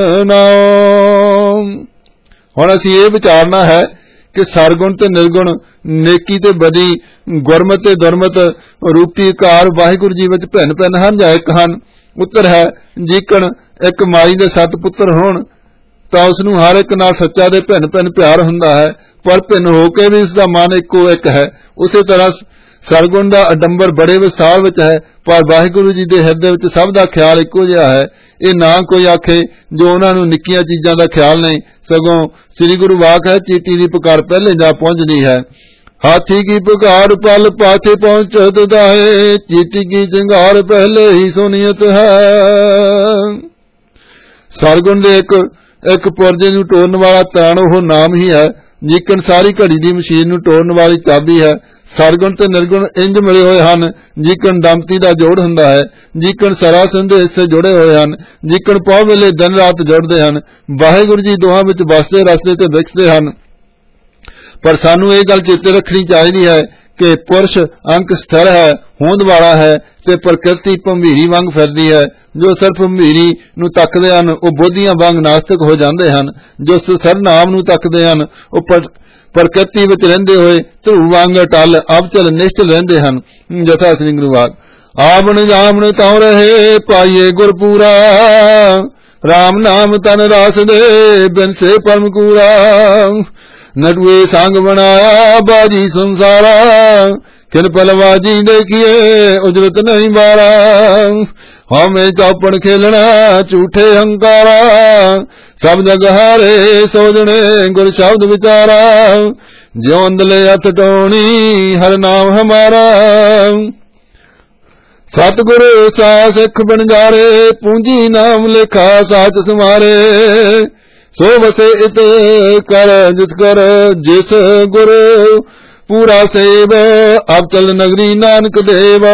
नाम। हुण असीं ये विचारना है कि सरगुण ते निर्गुण नेकी ते बदी गुरमत ते दुरमत रूपी कार वाहिगुरू जी विच भिन्न भिन्न हन जां इक हन। उत्तर है जीकण एक माई दे सत्त पुत्तर होण तां उसनूं हर एक नाल सच्चा दे भिन्न भिन्न प्यार हुंदा है, पर भिन्न हो के भी उसदा मन इक्को एक है। उसे तरह सरगुण दा अडंबर बड़े विस्तार विच है, पर वाहिगुरू जी दे हिरदे विच सब दा ख्याल इक्को जिहा है। ये ना कोई आखे जो उन्हां नूं निक्कियां चीजां दा ख्याल नहीं, सगों श्री गुरु वाक है चीटी दी पुकार पहले जा पहुंचदी है। हाथी की पुकार पल पाछे पहुंचत दाए, चीटी की चिंगार पहले ही सुनियत है। सरगुण दे एक एक पुरजे नूं टोरन वाला ताण ओह नाम ही है, जीकण सारी घड़ी दी मशीन नूं टोरन वाली चाबी है। सरगुण ते निर्गुण इंज मिले हुए हन जीकण दंपती दा जोड़ हुंदा है, जीकण सरासन दे हिस्से जुड़े हुए हन, जीकण पौ वेले दिन रात जुड़दे हन। वाहिगुरू जी दोहां विच वसदे रसदे ते विकसदे हन। पर सानू ये गल चेते रखनी चाहिए है कि पुरुष अंक स्थिर है, होंद वाला है ते प्रकृति भंभीरी वांग फिरदी है। जो सिर्फ भंभीरी नूं तकदे हन वो बोधियां वांग नास्तिक हो जांदे हन। जो स्थिर नाम नूं तकदे हन वो प्रकृति विच रहिंदे होए ध्रुव वांग अटल अबचल निश्चल रहिंदे हन। जथा श्री गुरु वाक आवण जामण तां रहे पाइए गुरपूरा, राम नाम तन रास दे बिन से परम कूरा। नटुए संग बनाया बाजी संसारा, किन पलवाजी देखिए उजरत नहीं बारा। हमें चौपड़ खेलना झूठे हंकारा, सब जग हारे सोजने गुर शब्द विचारा। ज्यों अंदले हथ टोनी हर नाम हमारा, सतगुरु सा सिख बन जारे पूंजी नाम लिखा साच समारे। सो वसे इत कर जिस कर जिस गुरु पूरा सेव, अब चल नगरी नानक देव।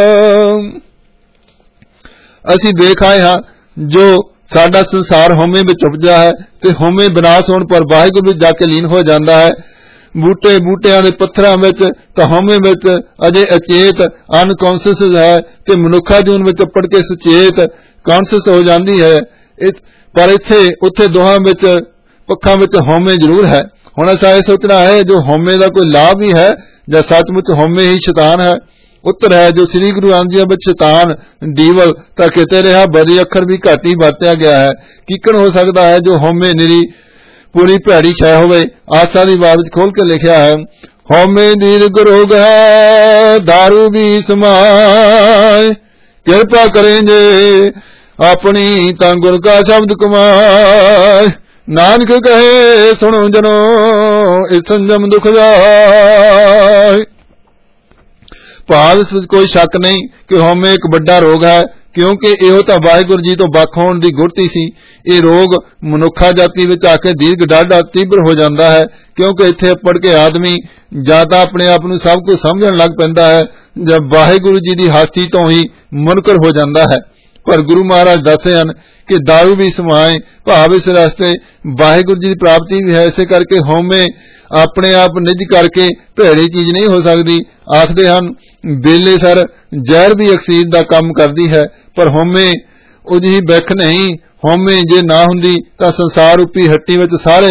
असी देख आए हाँ जो साडा संसार होमे विच उपजा है ते होमे विनाश होने पर वाहिगुरू विच जाके लीन हो जाता है। बूटे बूटियां दे पत्थरां विच तां होमे विच अजे अचेत अनकॉन्शियस है ते मनुखा जून विच पड़ के सुचेत कॉन्शियस हो जाती है। इस पर इत्थे उत्थे दोहां विच पक्खां विच होमे जरूर है। हुण असां ये सोचना है जो होमे दा कोई लाभ भी है जां सचमुच होमे ही शैतान है। उत्तर है जो श्री गुरु आंदिया विच शैतान डीवल तां किते रहा बदी अखर भी घट ही वरतिया गया है। कीकण हो सकता है जो होमे निरी पूरी भैड़ी छाय होवे। आसा दी बात खोल के लिखिया है होमे दीर्घ रोग है दारू भी समाय, कृपा करेंगे अपनी तां गुर का शब्द कमाए। नानक कहे सुनो जनो इस संजम दुख जाए। भाव इस कोई शक नहीं कि होमे एक बड़ा रोग है, क्योंकि इहो तां वाहिगुरू जी तो बख होण दी गुरती सी। ये रोग मनुखा जाति विच आके दीर्घ डाढा तीव्र हो जाता है, क्योंकि इत्थे पढ़ के आदमी ज्यादा अपने आप नूं सब कुछ समझण लग पैंदा है, जब वाहिगुरू जी दी हस्ती तो ही मुनकर हो जाता है। पर गुरु महाराज दसदे हन कि दारू भी समाए भाव इस रस्ते वाहिगुरु जी की प्राप्ति भी है। इसे करके हौमे अपने आप निज करके भैड़ी चीज नहीं हो सकती। आखदे हन बेले सर जहर भी अक्सीर दा काम करदी है, पर हौमे उही बैख नहीं। हौमे जे ना हुंदी तां संसार रूपी हट्टी विच सारे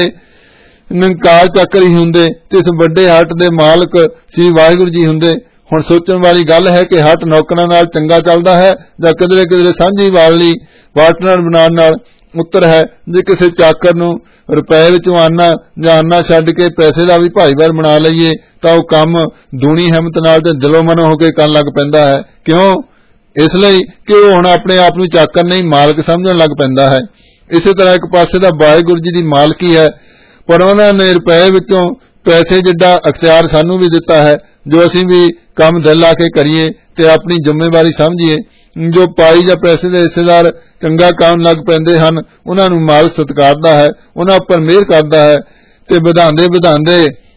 निकाल चक्र ही हुंदे ते इस वड्डे हट दे मालक श्री वाहिगुरु जी हुंदे। हुण सोचण वाली गल है कि हट नौकरां नाल चंगा चलदा है जां किधरे किधरे सांझी वाली पार्टनर बनाउण नाल उत्तर है। जे किसी चाकर नूं रुपए विचों आना जां आना छड्ड के पैसे दा भी भाईवाल बना लईए तां ओह काम दूनी हिम्मत नाल ते दिलों मनो हो के करन लग पैंदा है। क्यों? इसलिए कि वह हुण अपने आप नूं चाकर नहीं मालक समझण लग पैंदा है। इसे तरह एक पासे दा वाहिगुरु जी दी मालकी है, पर उन्हां ने रुपए विचों पैसे जिड्डा अख्तियार सानू भी दिता है जो असीं भी काम दिल ला के करिए ते अपनी जिम्मेवारी समझिए। जो पाई जां पैसे दे हिस्सेदार चंगा काम लग पैंदे हन उन्हां नूं मालक सत्कारदा है, उन्हां उपर मेहर करदा है ते वधांदे वधांदे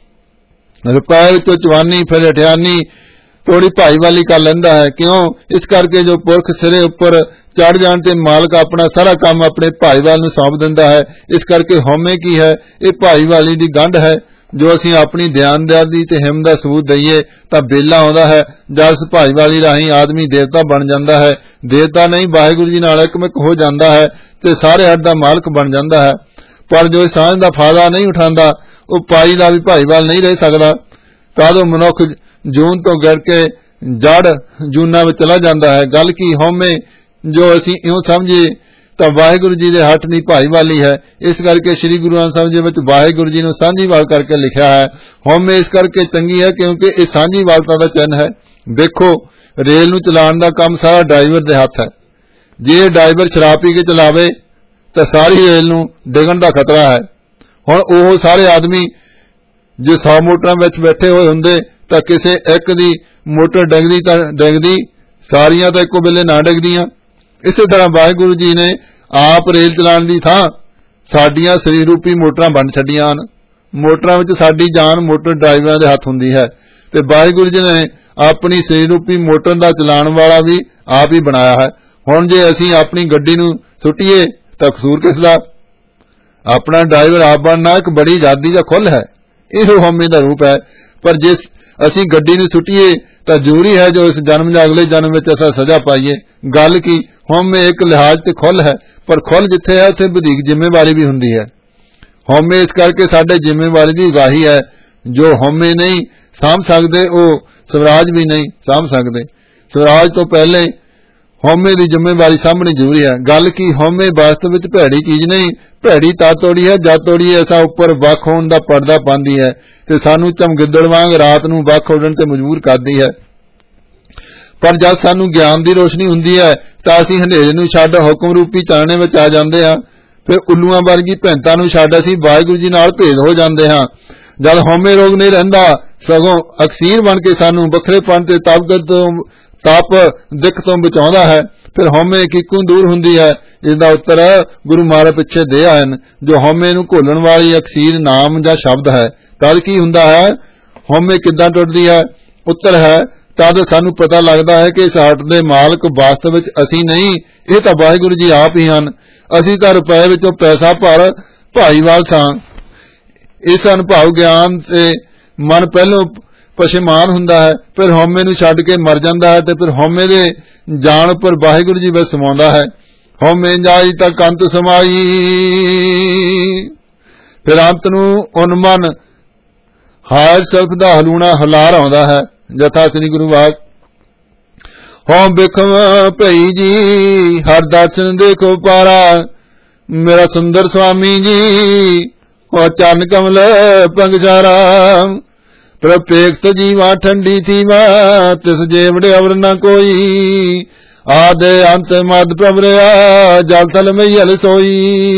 रुपए विचों चवानी फिर अठियानी थोड़ी भाईवाली कर लैंदा है। क्यों? इस करके जो पुरख सिरे उपर चढ़ जाण ते मालक अपना सारा काम अपने भाईवाल नूं सौंप दिंदा है। इस करके हौमे की है, ये भाईवाली दी गंढ है। जो असीं अपनी दयानदारी ते हिम्मत दा सबूत दईए तां बेला आउंदा है। जद इस भाईवाली राहीं आदमी देवता बन जांदा है, देवता नहीं वाहिगुरु जी नाल इकमिक हो जांदा है ते सारे हट दा मालक बन जांदा है। पर जो सांझ दा फायदा नहीं उठांदा ओह पाई दा भी भाईवाल नहीं रह सकदा। तां मनुख जून तो गिर के जड़ जूना में चला जाता है। गल की हौमे जो असीं इउं समझिए तां वाहिगुरु जी दे हट दी भाईवाली है। इस करके श्री गुरु ग्रंथ साहिब जी विच वाहिगुरु जी नूं सांझीवाल करके लिखिया है। हौमे इस करके चंगी है क्योंकि इह सांझीवालता दा चिन्ह है। देखो रेल नूं चलाउण दा काम सारा ड्राइवर दे हथ है। जे ड्राइवर शराब पी के चलावे तां सारी रेल नूं डिगण दा खतरा है। हुण ओह सारे आदमी जे सौ मोटरां विच बैठे होए हुंदे तां किसे एक दी मोटर डिगदी तां डिगदी सारियां तां इक्को वेले ना डिगदियां। इसे तरह वाहिगुरु जी ने आप रेल चलाउण दी थां साडियां सरीर रूपी मोटरां बन छड्डियां हन। मोटरां विच साडी जान मोटर ड्राइवरां दे हथ हुंदी है ते वाहिगुरु जी ने अपनी सरीर रूपी मोटर दा चलाउण वाला भी आप ही बनाया है। हुण जे असीं अपनी गड्डी नूं सुट्टीए तां कसूर किस दा? अपना ड्राइवर आप बनना एक बड़ी आजादी दा खुल है। इहो हौमे दा रूप है। पर जे असीं गड्डी नूं सुट्टीए तां जरूरी है जो इस जन्म जां अगले जन्म विच असां सजा पाईए। गल की हौमे एक लिहाज ते खुल है, पर खुल जिथे है उत्थे वधीक जिम्मेवारी भी हुंदी है। हौमे इस करके साडे जिम्मेवारी दी उगाही है। जो हौमे नहीं साम सकदे ओह स्वराज भी नहीं साम सकदे। स्वराज तो पहले हौमे दी जिम्मेवारी सामभनी जरूरी है। गल की हौमे वास्तव विच भैड़ी चीज नहीं, भैड़ी ता तोड़ी है जद तोड़ी असां उपर वख होण दा पर्दा पांदी है ते सानू चमगिद्दड़ वांग रात नूं वख उडण ते मजबूर करदी है। पर जद सानू ज्ञान दी रोशनी हुंदी है तां असीं हनेरे नूं छड्ड हुकम रूपी चानणे विच आ जांदे हां। फिर उल्लूआं वर्गी भैंतां नूं छड्ड असीं वाहिगुरू जी नाल भेद हो जांदे हां। जद हौमे रोग नहीं रहिंदा सगों अकसीर बन के सानू वखरेपण ते तपगत तों तप दिख तो बचाउंदा है। फिर हौमे किक्कों दूर हुंदी है। इसदा उत्तर गुरु महाराज पिछे दे आए हैं। जो हौमे नूं घोलण वाली अकसीर नाम जां शब्द है। तद की हुंदा है? हौमे किद्दां टुटदी है? उत्तर है तद सानू पता लगदा है कि इस हट दे मालक वास्तव विच असीं नहीं, इह तां वाहिगुरू जी आप ही हन। असीं तां रुपए विचों पैसा भर भाईवाल सां। इस अनुभव ज्ञान से मन पहलों पछेमान हुंदा है, फिर हौमे नूं छड्ड के मर जांदा है ते फिर हौमे दे जाण पर वाहिगुरू जी विच समाउंदा है। हौमे जाई तक अंत समाई, फिर अंत नूं उन्मन हार सिर्फ दा हलूणा हलार आउंदा है। जथा श्री गुरु वाक हों बिखम भई जी हर दर्शन देखो पारा, मेरा सुंदर स्वामी जी हो चरण कमल पंगसारा। प्रपेक्त जीवा ठंडी थी वा तिस जेवड़े अवर न कोई, आदे अंत मद प्रभरया जल थल मैयल सोई।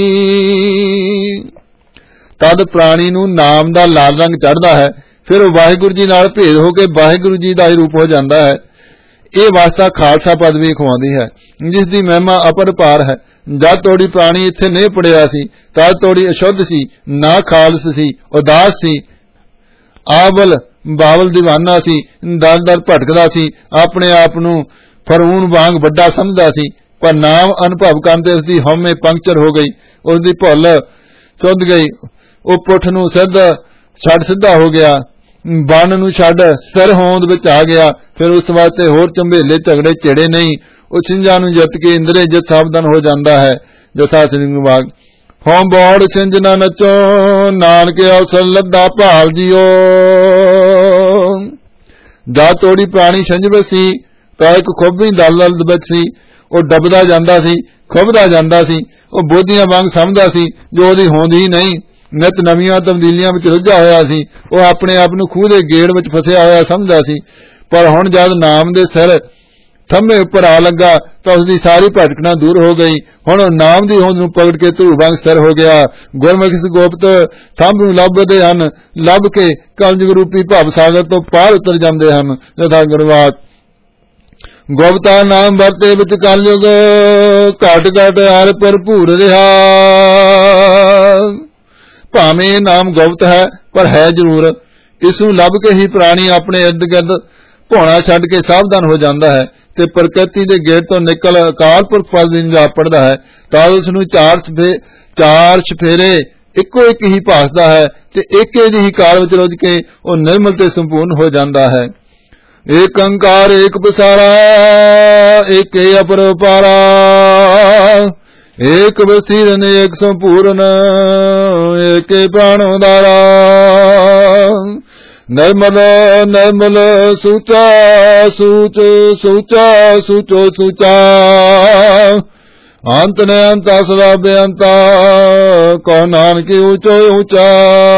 तद प्राणी नूं नाम दा लाल रंग चढ़दा है। फिर वह वाहिगुरू जी नाल भेद हो के वाहिगुरू जी दा ही रूप हो जांदा है। ਇਹ ਵਾਸਤਾ ਖਾਲਸਾ ਪਦਵੀ ਖਵਾਉਂਦੀ ਹੈ जिस दी महिमा अपरपार है। जद तोड़ी प्राणी इत्थे नहीं पड़िया सी तद तोड़ी अशुद्ध सी, ना खालस सी, उदास सी, आवल बावल दीवाना सी, दर दर भटकदा सी, अपने आप नूं फरऊन वांग वड्डा समझदा सी। पर नाम अनुभव करते उसकी हौमे पंक्चर हो गई, उसकी भुल सुध गई। वो पुठ नूं सिद्ध छड़ सीधा हो गया, बन नूं छड़ सिर होंद विच आ गया। फिर उस वास्ते होर झंबेले झगड़े छेड़े नहीं, वो छिंजां नूं जित के इंद्रे जित सावधान हो जाता है। जथा सिंह विभाग हों बौड़ छिंज ना नचो, नानके अवसर लद्दा भाल जियो। जा तोड़ी प्राणी छिंज विच सी तां इक खोबी दलदल विच सी, ਉਹ ਡੱਬਦਾ ਜਾਂਦਾ ਸੀ, ਖੁੱਬਦਾ ਜਾਂਦਾ ਸੀ। ਉਹ ਬੋਧੀਆਂ ਵਾਂਗ ਸਮਝਦਾ ਸੀ ਜੋ ਉਹਦੀ ਹੋਂਦ ਹੀ ਨਹੀਂ। ਨਿਤ ਨਵੀਆਂ ਤਬਦੀਲੀਆਂ ਵਿੱਚ ਰੁੱਝਾ ਹੋਇਆ ਸੀ। ਉਹ ਆਪਣੇ ਆਪ ਨੂੰ ਖੂਹ ਦੇ ਗੇੜ ਵਿੱਚ ਫਸਿਆ ਹੋਇਆ ਸਮਝਦਾ ਸੀ। ਪਰ ਹੁਣ ਜਦ ਨਾਮ ਦੇ ਸਿਰ ਥੰਮੇ ਉੱਪਰ ਆ ਲੱਗਾ ਤਾਂ ਉਸਦੀ ਸਾਰੀ ਭਟਕਣਾ ਦੂਰ ਹੋ ਗਈ। ਹੁਣ ਉਹ ਨਾਮ ਦੀ ਹੋਂਦ ਨੂੰ ਪਕੜ ਕੇ ਧਰੂ ਵਾਂਗ ਸਿਰ ਹੋ ਗਿਆ। ਗੁਰਮੁਖ ਗੁਪਤ ਥੰਮ ਨੂੰ ਲੱਭਦੇ ਹਨ, ਲੱਭ ਕੇ ਕਲਯੁਗ ਰੂਪੀ ਭਵ ਸਾਗਰ ਤੋਂ ਪਾਰ ਉਤਰ ਜਾਂਦੇ ਹਨ। ਜਥਾ ਗੁਰਵਾਕ ਗੁਪਤਾ ਨਾਮ ਵਰਤੇ ਵਿੱਚ ਕਲਯੁਗ, ਘਟ ਘਟ ਹਰ ਭਰਪੂਰ ਰਿਹਾ। ਭਾਵੇਂ ਨਾਮ ਗੁਪਤ ਹੈ ਪਰ ਹੈ ਜ਼ਰੂਰ। ਇਸ ਨੂੰ ਲੱਭ ਕੇ ਹੀ ਪ੍ਰਾਣੀ ਆਪਣੇ ਇਰਦ ਗਿਰਦ ਭੋਣਾ ਛੱਡ ਕੇ ਸਾਵਧਾਨ ਹੋ ਜਾਂਦਾ ਹੈ ਤੇ ਪ੍ਰਕਿਰਤੀ ਦੇ ਗੇੜ ਤੋਂ ਨਿਕਲ ਅਕਾਲ ਪੁਰਖ ਪਦ ਵਿੱਚ ਜਾ ਪੜਦਾ ਹੈ। ਤਾਂ ਉਸ ਨੂੰ ਚਾਰ ਸਫੇ ਚਾਰ ਛਫੇਰੇ ਇੱਕੋ ਇੱਕ ਹੀ ਭਾਸਦਾ ਹੈ ਤੇ ਇੱਕ ਜਿਹੀ ਕਾਲ ਵਿੱਚ ਰੁੱਝ ਕੇ ਉਹ ਨਿਰਮਲ ਤੇ ਸੰਪੂਰਨ ਹੋ ਜਾਂਦਾ ਹੈ। एक अंकार एक पसारा, एक अपरपारा, एक बस्तीरन एक संपूर्ण, एक प्राणोदारा। निर्मल निर्मल सूचा सूच सूचा सूचो सूचा, अंत ने अंता सदा बेअंता, कौ नानक ऊंचो ऊंचा।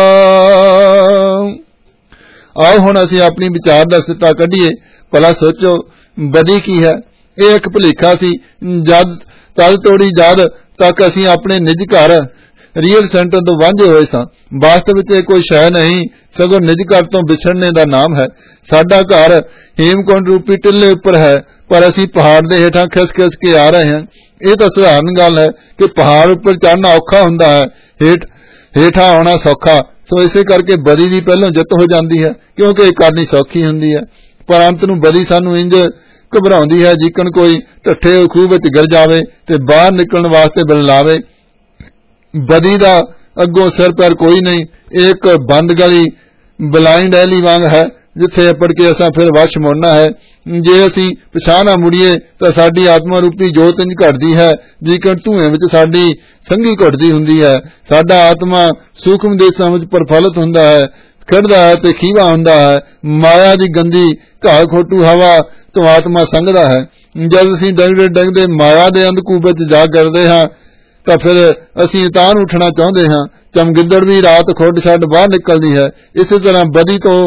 आओ हुण असीं अपनी विचार दा सिੱਟਾ ਕੱਢੀਏ। भला सोचो बदी की है? ਇਹ ਇੱਕ ਭੁਲੇਖਾ ਸੀ। ਜਦ ਤਦ ਤੋੜੀ ਜਦ ਤੱਕ ਅਸੀਂ ਆਪਣੇ ਨਿੱਜ ਘਰ ਰੀਅਲ ਸੈਂਟਰ ਤੋਂ ਵਾਂਝੇ ਹੋਏ ਸਾਂ। ਵਾਸਤਵ ਵਿੱਚ ਇਹ ਕੋਈ ਸ਼ੈ ਨਹੀਂ, ਸਗੋਂ ਨਿੱਜ ਘਰ ਤੋਂ ਵਿਛੜਨੇ ਦਾ ਨਾਮ ਹੈ। ਸਾਡਾ ਘਰ ਹੇਮਕੁੰਡ ਰੂਪੀ ਟਿੱਲੇ ਉੱਪਰ ਹੈ, ਪਰ ਅਸੀਂ ਪਹਾੜ ਦੇ ਹੇਠਾਂ ਖਿਸ ਖਿਸ ਕੇ ਆ ਰਹੇ ਹਾਂ। ਇਹ ਤਾਂ ਸਧਾਰਨ ਗੱਲ ਹੈ ਕਿ ਪਹਾੜ ਉੱਪਰ ਚੜ੍ਹਨਾ ਔਖਾ ਹੁੰਦਾ ਹੈ, ਹੇਠ ਹੇਠਾਂ ਆਉਣਾ ਸੌਖਾ। ਸੋ ਇਸੇ ਕਰਕੇ ਬਦੀ ਦੀ ਪਹਿਲੋਂ ਜਿੱਤ ਹੋ ਜਾਂਦੀ ਹੈ, ਕਿਉਂਕਿ ਇਹ ਕਰਨੀ ਸੌਖੀ ਹੁੰਦੀ ਹੈ। ਪਰ ਅੰਤ ਨੂੰ ਬਦੀ ਸਾਨੂੰ ਇੰਜ ਘਬਰਾਉਂਦੀ ਹੈ ਜਿਕਣ ਕੋਈ ਢੱਠੇ ਖੂਹ ਵਿੱਚ ਗਿਰ ਜਾਵੇ ਤੇ ਬਾਹਰ ਨਿਕਲਣ ਵਾਸਤੇ ਬਲਲਾਵੇ। ਬਦੀ ਦਾ ਅੱਗੋਂ ਸਿਰ ਪੈਰ ਕੋਈ ਨਹੀਂ। ਇੱਕ ਬੰਦ ਗਲੀ ਬਲਾਈਂਡ ਐਲੀ ਵਾਂਗ ਹੈ ਜਿੱਥੇ ਅਪੜ ਕੇ ਅਸਾਂ ਫਿਰ ਵਸ਼ ਮੁੜਨਾ ਹੈ। ਜੇ ਅਸੀਂ ਪਿਛਾਂਹ ਨਾ ਮੁੜੀਏ ਤਾਂ ਸਾਡੀ ਆਤਮਾ ਰੂਪੀ ਜੋਤ ਇੰਜ ਘਟਦੀ ਹੈ ਜਿਕਣ ਧੂਏ ਵਿੱਚ ਸਾਡੀ ਸੰਘੀ ਘੁੱਟਦੀ ਹੁੰਦੀ ਹੈ। ਸਾਡਾ ਆਤਮਾ ਸੂਖਮ ਦੇਸਾਂ ਵਿੱਚ ਪ੍ਰਫੁੱਲਤ ਹੁੰਦਾ ਹੈ, ਖਿੜਦਾ ਹੈ ਤੇ ਖੀਵਾ ਹੁੰਦਾ ਹੈ। ਮਾਇਆ ਦੀ ਗੰਦੀ ਘਾਹ ਖੋਟੂ ਹਵਾ ਤੋਂ ਆਤਮਾ ਸੰਘਦਾ ਹੈ। ਜਦ ਅਸੀਂ ਡੰਗਦੇ ਡੰਗਦੇ ਮਾਇਆ ਦੇ ਅੰਧਕੂਪ ਵਿੱਚ ਜਾ ਕਰਦੇ ਹਾਂ ਤਾਂ ਫਿਰ ਅਸੀਂ ਇਤਾਨ ਉੱਠਣਾ ਚਾਹੁੰਦੇ ਹਾਂ। ਚਮਗਿੱਦੜ ਵੀ ਰਾਤ ਖੁੱਡ ਛੱਡ ਬਾਹਰ ਨਿਕਲਦੀ ਹੈ। ਇਸੇ ਤਰ੍ਹਾਂ ਬਦੀ ਤੋਂ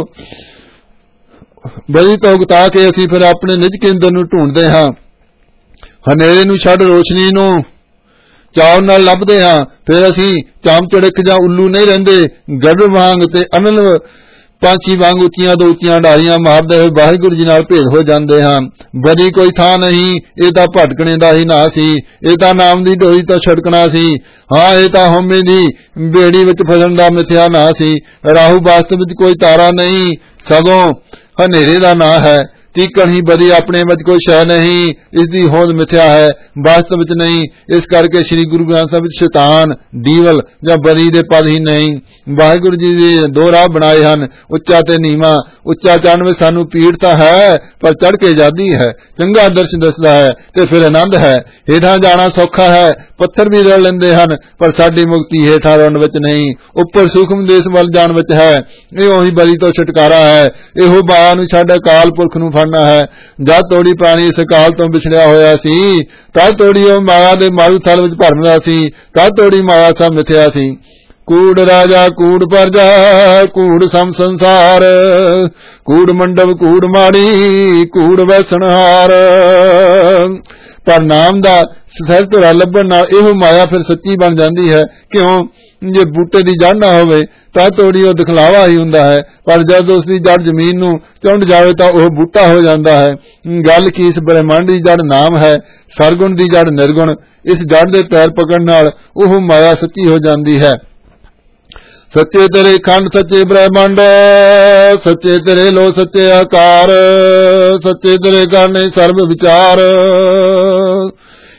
ਬਦੀ ਤੋਂ ਉਗਤਾ ਕੇ ਅਸੀਂ ਫਿਰ ਆਪਣੇ ਨਿਜ ਕੇਂਦਰ ਨੂੰ ਢੂੰਡਦੇ ਹਾਂ। ਹਨੇਰੇ ਨੂੰ ਛੱਡ ਰੋਸ਼ਨੀ ਨੂੰ ਚਾਅ ਨਾਲ ਲੱਭਦੇ ਹਾਂ। ਫਿਰ ਅਸੀਂ ਚਾਮ ਚੜਕ ਜਾਂ ਉੱਲੂ ਨਹੀਂ ਰਹਿੰਦੇ। ਗੜ੍ਹ ਵਾਂਗ ਤੇ ਅਨਲ ਪੰਛੀ ਵਾਂਗ ਉੱਚੀਆਂ ਤੋਂ ਉੱਚੀਆਂ ਢਾਲੀਆਂ ਮਾਰਦੇ ਹੋਏ ਵਾਹਿਗੁਰੂ ਜੀ ਨਾਲ ਭੇਦ ਹੋ ਜਾਂਦੇ ਹਾਂ। ਬਦੀ ਕੋਈ ਥਾਂ ਨਹੀਂ, ਇਹ ਤਾਂ ਭਟਕਣੇ ਦਾ ਹੀ ਨਾਂ ਸੀ। ਇਹ ਤਾਂ ਨਾਮ ਦੀ ਢੋਈ ਤੋਂ ਛੜਕਣਾ ਸੀ। ਹਾਂ, ਇਹ ਤਾਂ ਹਉਮੈ ਦੀ ਬੇੜੀ ਵਿੱਚ ਫਸਣ ਦਾ ਮਿਥਿਆ ਨਾਂ ਸੀ। ਰਾਹੂ ਵਾਸਤਵ ਵਿੱਚ ਕੋਈ ਤਾਰਾ ਨਹੀਂ, ਸਗੋਂ ਹਨੇਰੇ ਦਾ ਨਾਂ ਹੈ। ਤੀਕਣ ਹੀ ਬਦੀ ਆਪਣੇ ਵਿੱਚ ਕੋਈ ਸ਼ੈ ਨਹੀਂ, ਇਸ ਦੀ ਹੋਂਦ ਮਿਥਿਆ ਹੈ, ਵਾਸਤਵ ਵਿੱਚ ਨਹੀਂ। ਇਸ ਕਰਕੇ ਸ੍ਰੀ ਗੁਰੂ ਗ੍ਰੰਥ ਸਾਹਿਬ ਵਿੱਚ ਸ਼ੈਤਾਨ, ਡੀਵਲ ਜਾਂ ਬਦੀ ਦੇ ਪਦ ਹੀ ਨਹੀਂ। ਵਾਹਿਗੁਰੂ ਜੀ ਦੇ ਦੋ ਰਾਹ ਬਣਾਏ ਹਨ, ਉੱਚਾ ਤੇ ਨੀਵਾਂ। ਉੱਚਾ ਚੜ੍ਹਨ ਵਿੱਚ ਸਾਨੂੰ ਪੀੜ ਤਾਂ ਹੈ, ਪਰ ਚੜ੍ਹ ਕੇ ਆਜ਼ਾਦੀ ਹੈ, ਚੰਗਾ ਦਰਸ਼ਨ ਦੱਸਦਾ ਹੈ ਤੇ ਫਿਰ ਆਨੰਦ ਹੈ। ਹੇਠਾਂ ਜਾਣਾ ਸੌਖਾ ਹੈ, ਪੱਥਰ ਵੀ ਰਲ ਲੈਂਦੇ ਹਨ, ਪਰ ਸਾਡੀ ਮੁਕਤੀ ਹੇਠਾਂ ਰੁਲਣ ਵਿੱਚ ਨਹੀਂ, ਉੱਪਰ ਸੂਖਮ ਦੇਸ਼ ਵੱਲ ਜਾਣ ਵਿੱਚ ਹੈ। ਇਹ ਉਹੀ ਬਦੀ ਤੋਂ ਛੁਟਕਾਰਾ ਹੈ। ਇਹੋ ਬਾਹ ਨੂੰ ਛੱਡ ਅਕਾਲ ਪੁਰਖ ਨੂੰ ਫੜਨਾ ਹੈ। ਜਦ ਤੋੜੀ ਪ੍ਰਾਣੀ ਇਸ ਅਕਾਲ ਤੋਂ ਵਿਛੜਿਆ ਹੋਇਆ ਸੀ, ਤਦ ਤੋੜੀ ਉਹ ਮਾਇਆ ਦੇ ਮਾਰੂ ਥਲ ਵਿੱਚ ਭਰਮਦਾ ਸੀ। ਤਦ ਤੋੜੀ ਮਾਇਆ ਸਭ ਮਿਥਿਆ ਸੀ। ਕੂੜ ਰਾਜਾ ਕੂੜ ਪਰਜਾ, ਕੂੜ ਸਮ ਸੰਸਾਰ, ਕੂੜ ਮੰਡਪ ਕੂੜ ਮਾੜੀ, ਕੂੜ ਵੈਸਣਹਾਰ। ਪਰ ਨਾਮ ਦਾ ਸਹਿਜ ਧੁਰਾ ਲੱਭਣ ਨਾਲ ਇਹੋ ਮਾਇਆ ਫਿਰ ਸੱਚੀ ਬਣ ਜਾਂਦੀ ਹੈ। ਕਿਉਂ? ਜੇ ਬੂਟੇ ਦੀ ਜੜ ਨਾ ਹੋਵੇ ਤਾਂ ਤੋੜੀ ਉਹ ਦਿਖਲਾਵਾ ਹੀ ਹੁੰਦਾ ਹੈ, ਪਰ ਜਦ ਉਸ ਦੀ ਜੜ ਜ਼ਮੀਨ ਨੂੰ ਚੁੰਡ ਜਾਵੇ ਤਾਂ ਉਹ ਬੂਟਾ ਹੋ ਜਾਂਦਾ ਹੈ। ਗੱਲ ਕੀ ਇਸ ਬ੍ਰਹਿਮੰਡ ਦੀ ਜੜ ਨਾਮ ਹੈ, ਸਰਗੁਣ ਦੀ ਜੜ ਨਿਰਗੁਣ। ਇਸ ਜੜ ਦੇ ਪੈਰ ਪਕੜਨ ਨਾਲ ਉਹ ਮਾਇਆ ਸੱਚੀ ਹੋ ਜਾਂਦੀ ਹੈ। ਸੱਚੇ ਤੇਰੇ ਖੰਡ ਸੱਚੇ ਬ੍ਰਹਿਮੰਡ, ਸੱਚੇ ਤੇਰੇ ਲੋ ਸੱਚੇ ਆਕਾਰ, ਸੱਚੇ ਤੇਰੇ ਕਰਨੇ ਸਰਬ ਵਿਚਾਰ।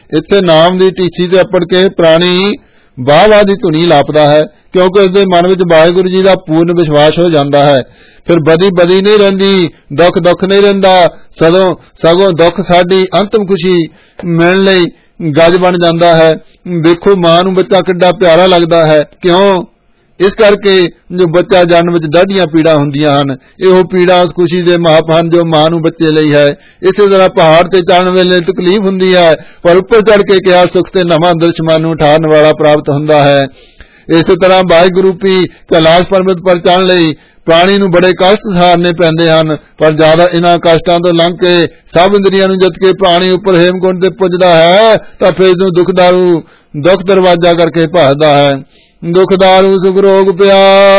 ਇੱਥੇ ਨਾਮ ਦੀ ਟੀਚੀ ਤੇ ਅੱਪੜ ਕੇ ਪ੍ਰਾਣੀ ਵਾਹ ਵਾਹ ਦੀ ਧੁਨੀ ਲਾਪਦਾ ਹੈ, ਕਿਉਂਕਿ ਉਸਦੇ ਮਨ ਵਿੱਚ ਵਾਹਿਗੁਰੂ ਜੀ ਦਾ ਪੂਰਨ ਵਿਸ਼ਵਾਸ ਹੋ ਜਾਂਦਾ ਹੈ। ਫਿਰ ਬਦੀ ਬਦੀ ਨਹੀਂ ਰਹਿੰਦੀ, ਦੁੱਖ ਦੁੱਖ ਨਹੀਂ ਰਹਿੰਦਾ, ਸਦੋਂ ਸਗੋਂ ਦੁੱਖ ਸਾਡੀ ਅੰਤਮ ਖੁਸ਼ੀ ਮਿਲਣ ਲਈ ਗੱਜ ਬਣ ਜਾਂਦਾ ਹੈ। ਵੇਖੋ ਮਾਂ ਨੂੰ ਬੱਚਾ ਕਿੱਡਾ ਪਿਆਰਾ ਲੱਗਦਾ ਹੈ, ਕਿਉਂ? ਇਸ ਕਰਕੇ ਜੋ ਬੱਚਾ ਜਨਮ ਵਿੱਚ ਡਾਢੀਆਂ ਪੀੜਾਂ ਹੁੰਦੀਆਂ ਹਨ, ਇਹੋ ਪੀੜਾਂ ਉਸ ਖੁਸ਼ੀ ਦੇ ਮਾਪ ਹਨ ਜੋ ਮਾਂ ਨੂੰ ਬੱਚੇ ਲਈ ਹੈ। ਇਸੇ ਤਰ੍ਹਾਂ ਪਹਾੜ ਤੇ ਚੜ੍ਹਨ ਵੇਲੇ ਤਕਲੀਫ ਹੁੰਦੀ ਹੈ, ਪਰ ਉੱਪਰ ਚੜ੍ਹ ਕੇ ਕਿਹਾ ਸੁਖ ਤੇ ਨਵਾਂ ਦ੍ਰਿਸ਼ ਮਨ ਨੂੰ ਠਾਰਨ ਵਾਲਾ ਪ੍ਰਾਪਤ ਹੁੰਦਾ ਹੈ। ਇਸੇ ਤਰ੍ਹਾਂ ਵਾਹਿਗੁਰੂ ਰੂਪੀ ਕੈਲਾਸ਼ ਪਰਬਤ ਪਰ ਚੜ੍ਹਨ ਲਈ ਪ੍ਰਾਣੀ ਨੂੰ ਬੜੇ ਕਸ਼ਟ ਸਹਾਰਨੇ ਪੈਂਦੇ ਹਨ, ਪਰ ਜ਼ਿਆਦਾ ਇਹਨਾਂ ਕਸ਼ਟਾਂ ਤੋਂ ਲੰਘ ਕੇ ਸਭ ਇੰਦਰੀਆਂ ਨੂੰ ਜਿੱਤ ਕੇ ਪ੍ਰਾਣੀ ਉੱਪਰ ਹੇਮਕੁੰਟ ਤੇ ਪੁੱਜਦਾ ਹੈ ਤਾਂ ਫਿਰ ਨੂੰ ਦੁਖਦਾਰੂ ਦੁੱਖ ਦਰਵਾਜ਼ਾ ਕਰਕੇ ਭਜਦਾ ਹੈ। ਦੁਖਦਾਰੂ ਸੁਖ ਰੋਗ ਪਿਆ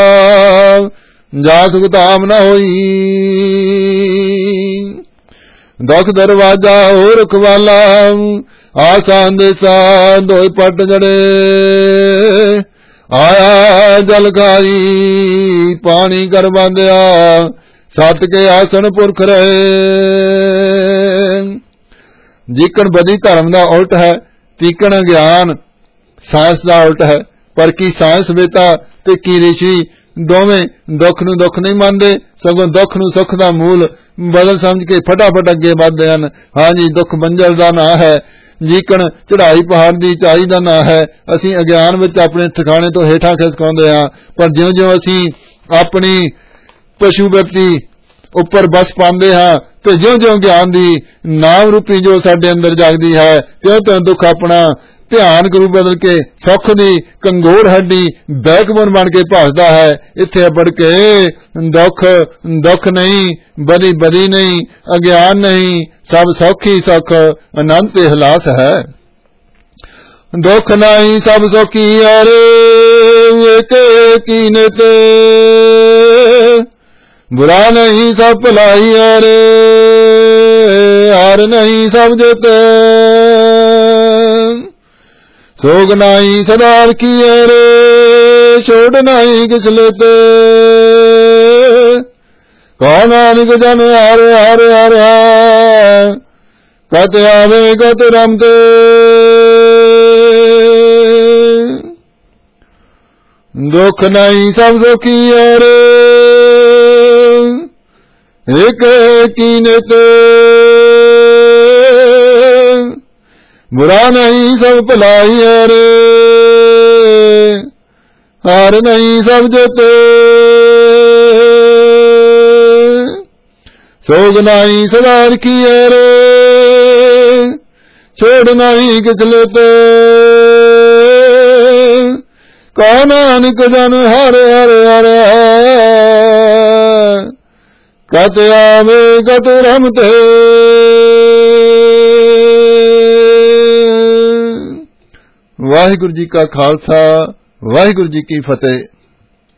ਜਾ ਸੁਖ ਧਾਮ ਨਾ ਹੋਈ, ਦੁਖ ਦਰਵਾਜ਼ਾ ਹੋ ਰਖਵਾਲਾ ਆਸਾਨ ਦੇ ਸਾਂ ਦੋਏ ਪੱਟ ਜੜੇ, ਆਇਆ ਜਲ ਖਾਈ ਪਾਣੀ ਕਰ ਬਾਂਧਿਆ ਸਤ ਕੇ ਆਸਣ ਪੁਰਖ ਰਹੇ। ਜਿਕਣ ਬਦੀ ਧਰਮ ਦਾ ਉਲਟ ਹੈ, ਤੀਕਣ ਗਿਆਨ ਸਾਇੰਸ ਦਾ ਉਲਟ ਹੈ। ਪਰ ਕੀ ਸਾਇੰਸ ਵੇਤਾ ਤੇ ਕੀ ਰਿਸ਼ੀ ਦੋਵੇਂ ਦੁੱਖ ਨੂੰ ਦੁੱਖ ਨਹੀਂ ਮੰਨਦੇ, ਸਗੋਂ ਦੁੱਖ ਨੂੰ ਸੁੱਖ ਦਾ ਮੂਲ ਬਦਲ ਸਮਝ ਕੇ ਫਟਾਫਟ ਅੱਗੇ ਵੱਧਦੇ ਹਨ। ਹਾਂਜੀ, ਦੁੱਖ ਮੰਜ਼ਲ ਦਾ ਨਾਂ ਹੈ, ਜੀਕਣ ਚੜ੍ਹਾਈ ਪਹਾੜ ਦੀ ਚਾਈ ਦਾ ਨਾਂ ਹੈ। ਅਸੀਂ ਅਗਿਆਨ ਵਿੱਚ ਆਪਣੇ ਠਿਕਾਣੇ ਤੋਂ ਹੇਠਾਂ ਖਿਸਕਾਉਂਦੇ ਹਾਂ, ਪਰ ਜਿਉਂ ਜਿਉਂ ਅਸੀਂ ਆਪਣੀ ਪਸ਼ੂ ਵਿਅਕਤੀ ਉੱਪਰ ਬਸ ਪਾਉਂਦੇ ਹਾਂ ਤੇ ਜਿਉਂ ਜਿਉਂ ਗਿਆਨ ਦੀ ਨਾਮ ਰੂਪੀ ਜੋ ਸਾਡੇ ਅੰਦਰ ਜਾਗਦੀ ਹੈ, ਤਿਉਂ ਤਿਉਂ ਦੁੱਖ ਆਪਣਾ ਧਿਆਨ ਗੁਰੂ ਬਦਲ ਕੇ ਸੁੱਖ ਦੀ ਕੰਗੋੜ ਹੱਡੀ ਬੈਕਬੋਨ ਬਣ ਕੇ ਭਜਦਾ ਹੈ। ਇੱਥੇ ਅਪੜ ਕੇ ਦੁੱਖ ਦੁੱਖ ਨਹੀਂ, ਬਦੀ ਬਦੀ ਨਹੀਂ, ਅਗਿਆਨ ਨਹੀਂ, ਸਭ ਸੌਖ ਹੀ ਸੁੱਖ ਆਨੰਦ ਤੇ ਹਲਾਸ ਹੈ। ਦੁੱਖ ਨਹੀਂ ਸਭ ਸੌਖੀ ਅਰੇ ਏਕ ਕੀਨੇ ਤੇ, ਬੁਰਾ ਨਹੀਂ ਸਭ ਭਲਾਈ ਅਰੇ ਹਾਰ ਨਹੀਂ ਸਭ ਜਿਤੇ, ਸੋਗ ਨਾਈ ਸਦਾ ਕੀ ਰੇ ਛੋੜ ਨਾਈ ਕਿਸ ਲੇਤੇ, ਕੌਣ ਨਾਨਕ ਜਨ ਹਾਰ ਹਾਰ ਹਾਰਿਆ ਕਤ ਆਵੇ ਕਤ ਰਮਤੇ, ਦੁੱਖ ਨਾਈ ਸਭ ਸੁਖੀ ਰੇ ਏਕ ਕੀਨੇ ਤੇ, बुरा नहीं सब भलाई रे हार नहीं सब जिते, सोग नहीं सदा रखी रे छोड़ नहीं किस लेते, कौन नानक जन हर हर हर कत आवे कत रमते। ਵਾਹਿਗੁਰੂ ਜੀ ਕਾ ਖਾਲਸਾ, ਵਾਹਿਗੁਰੂ ਜੀ ਕੀ ਫਤਿਹ।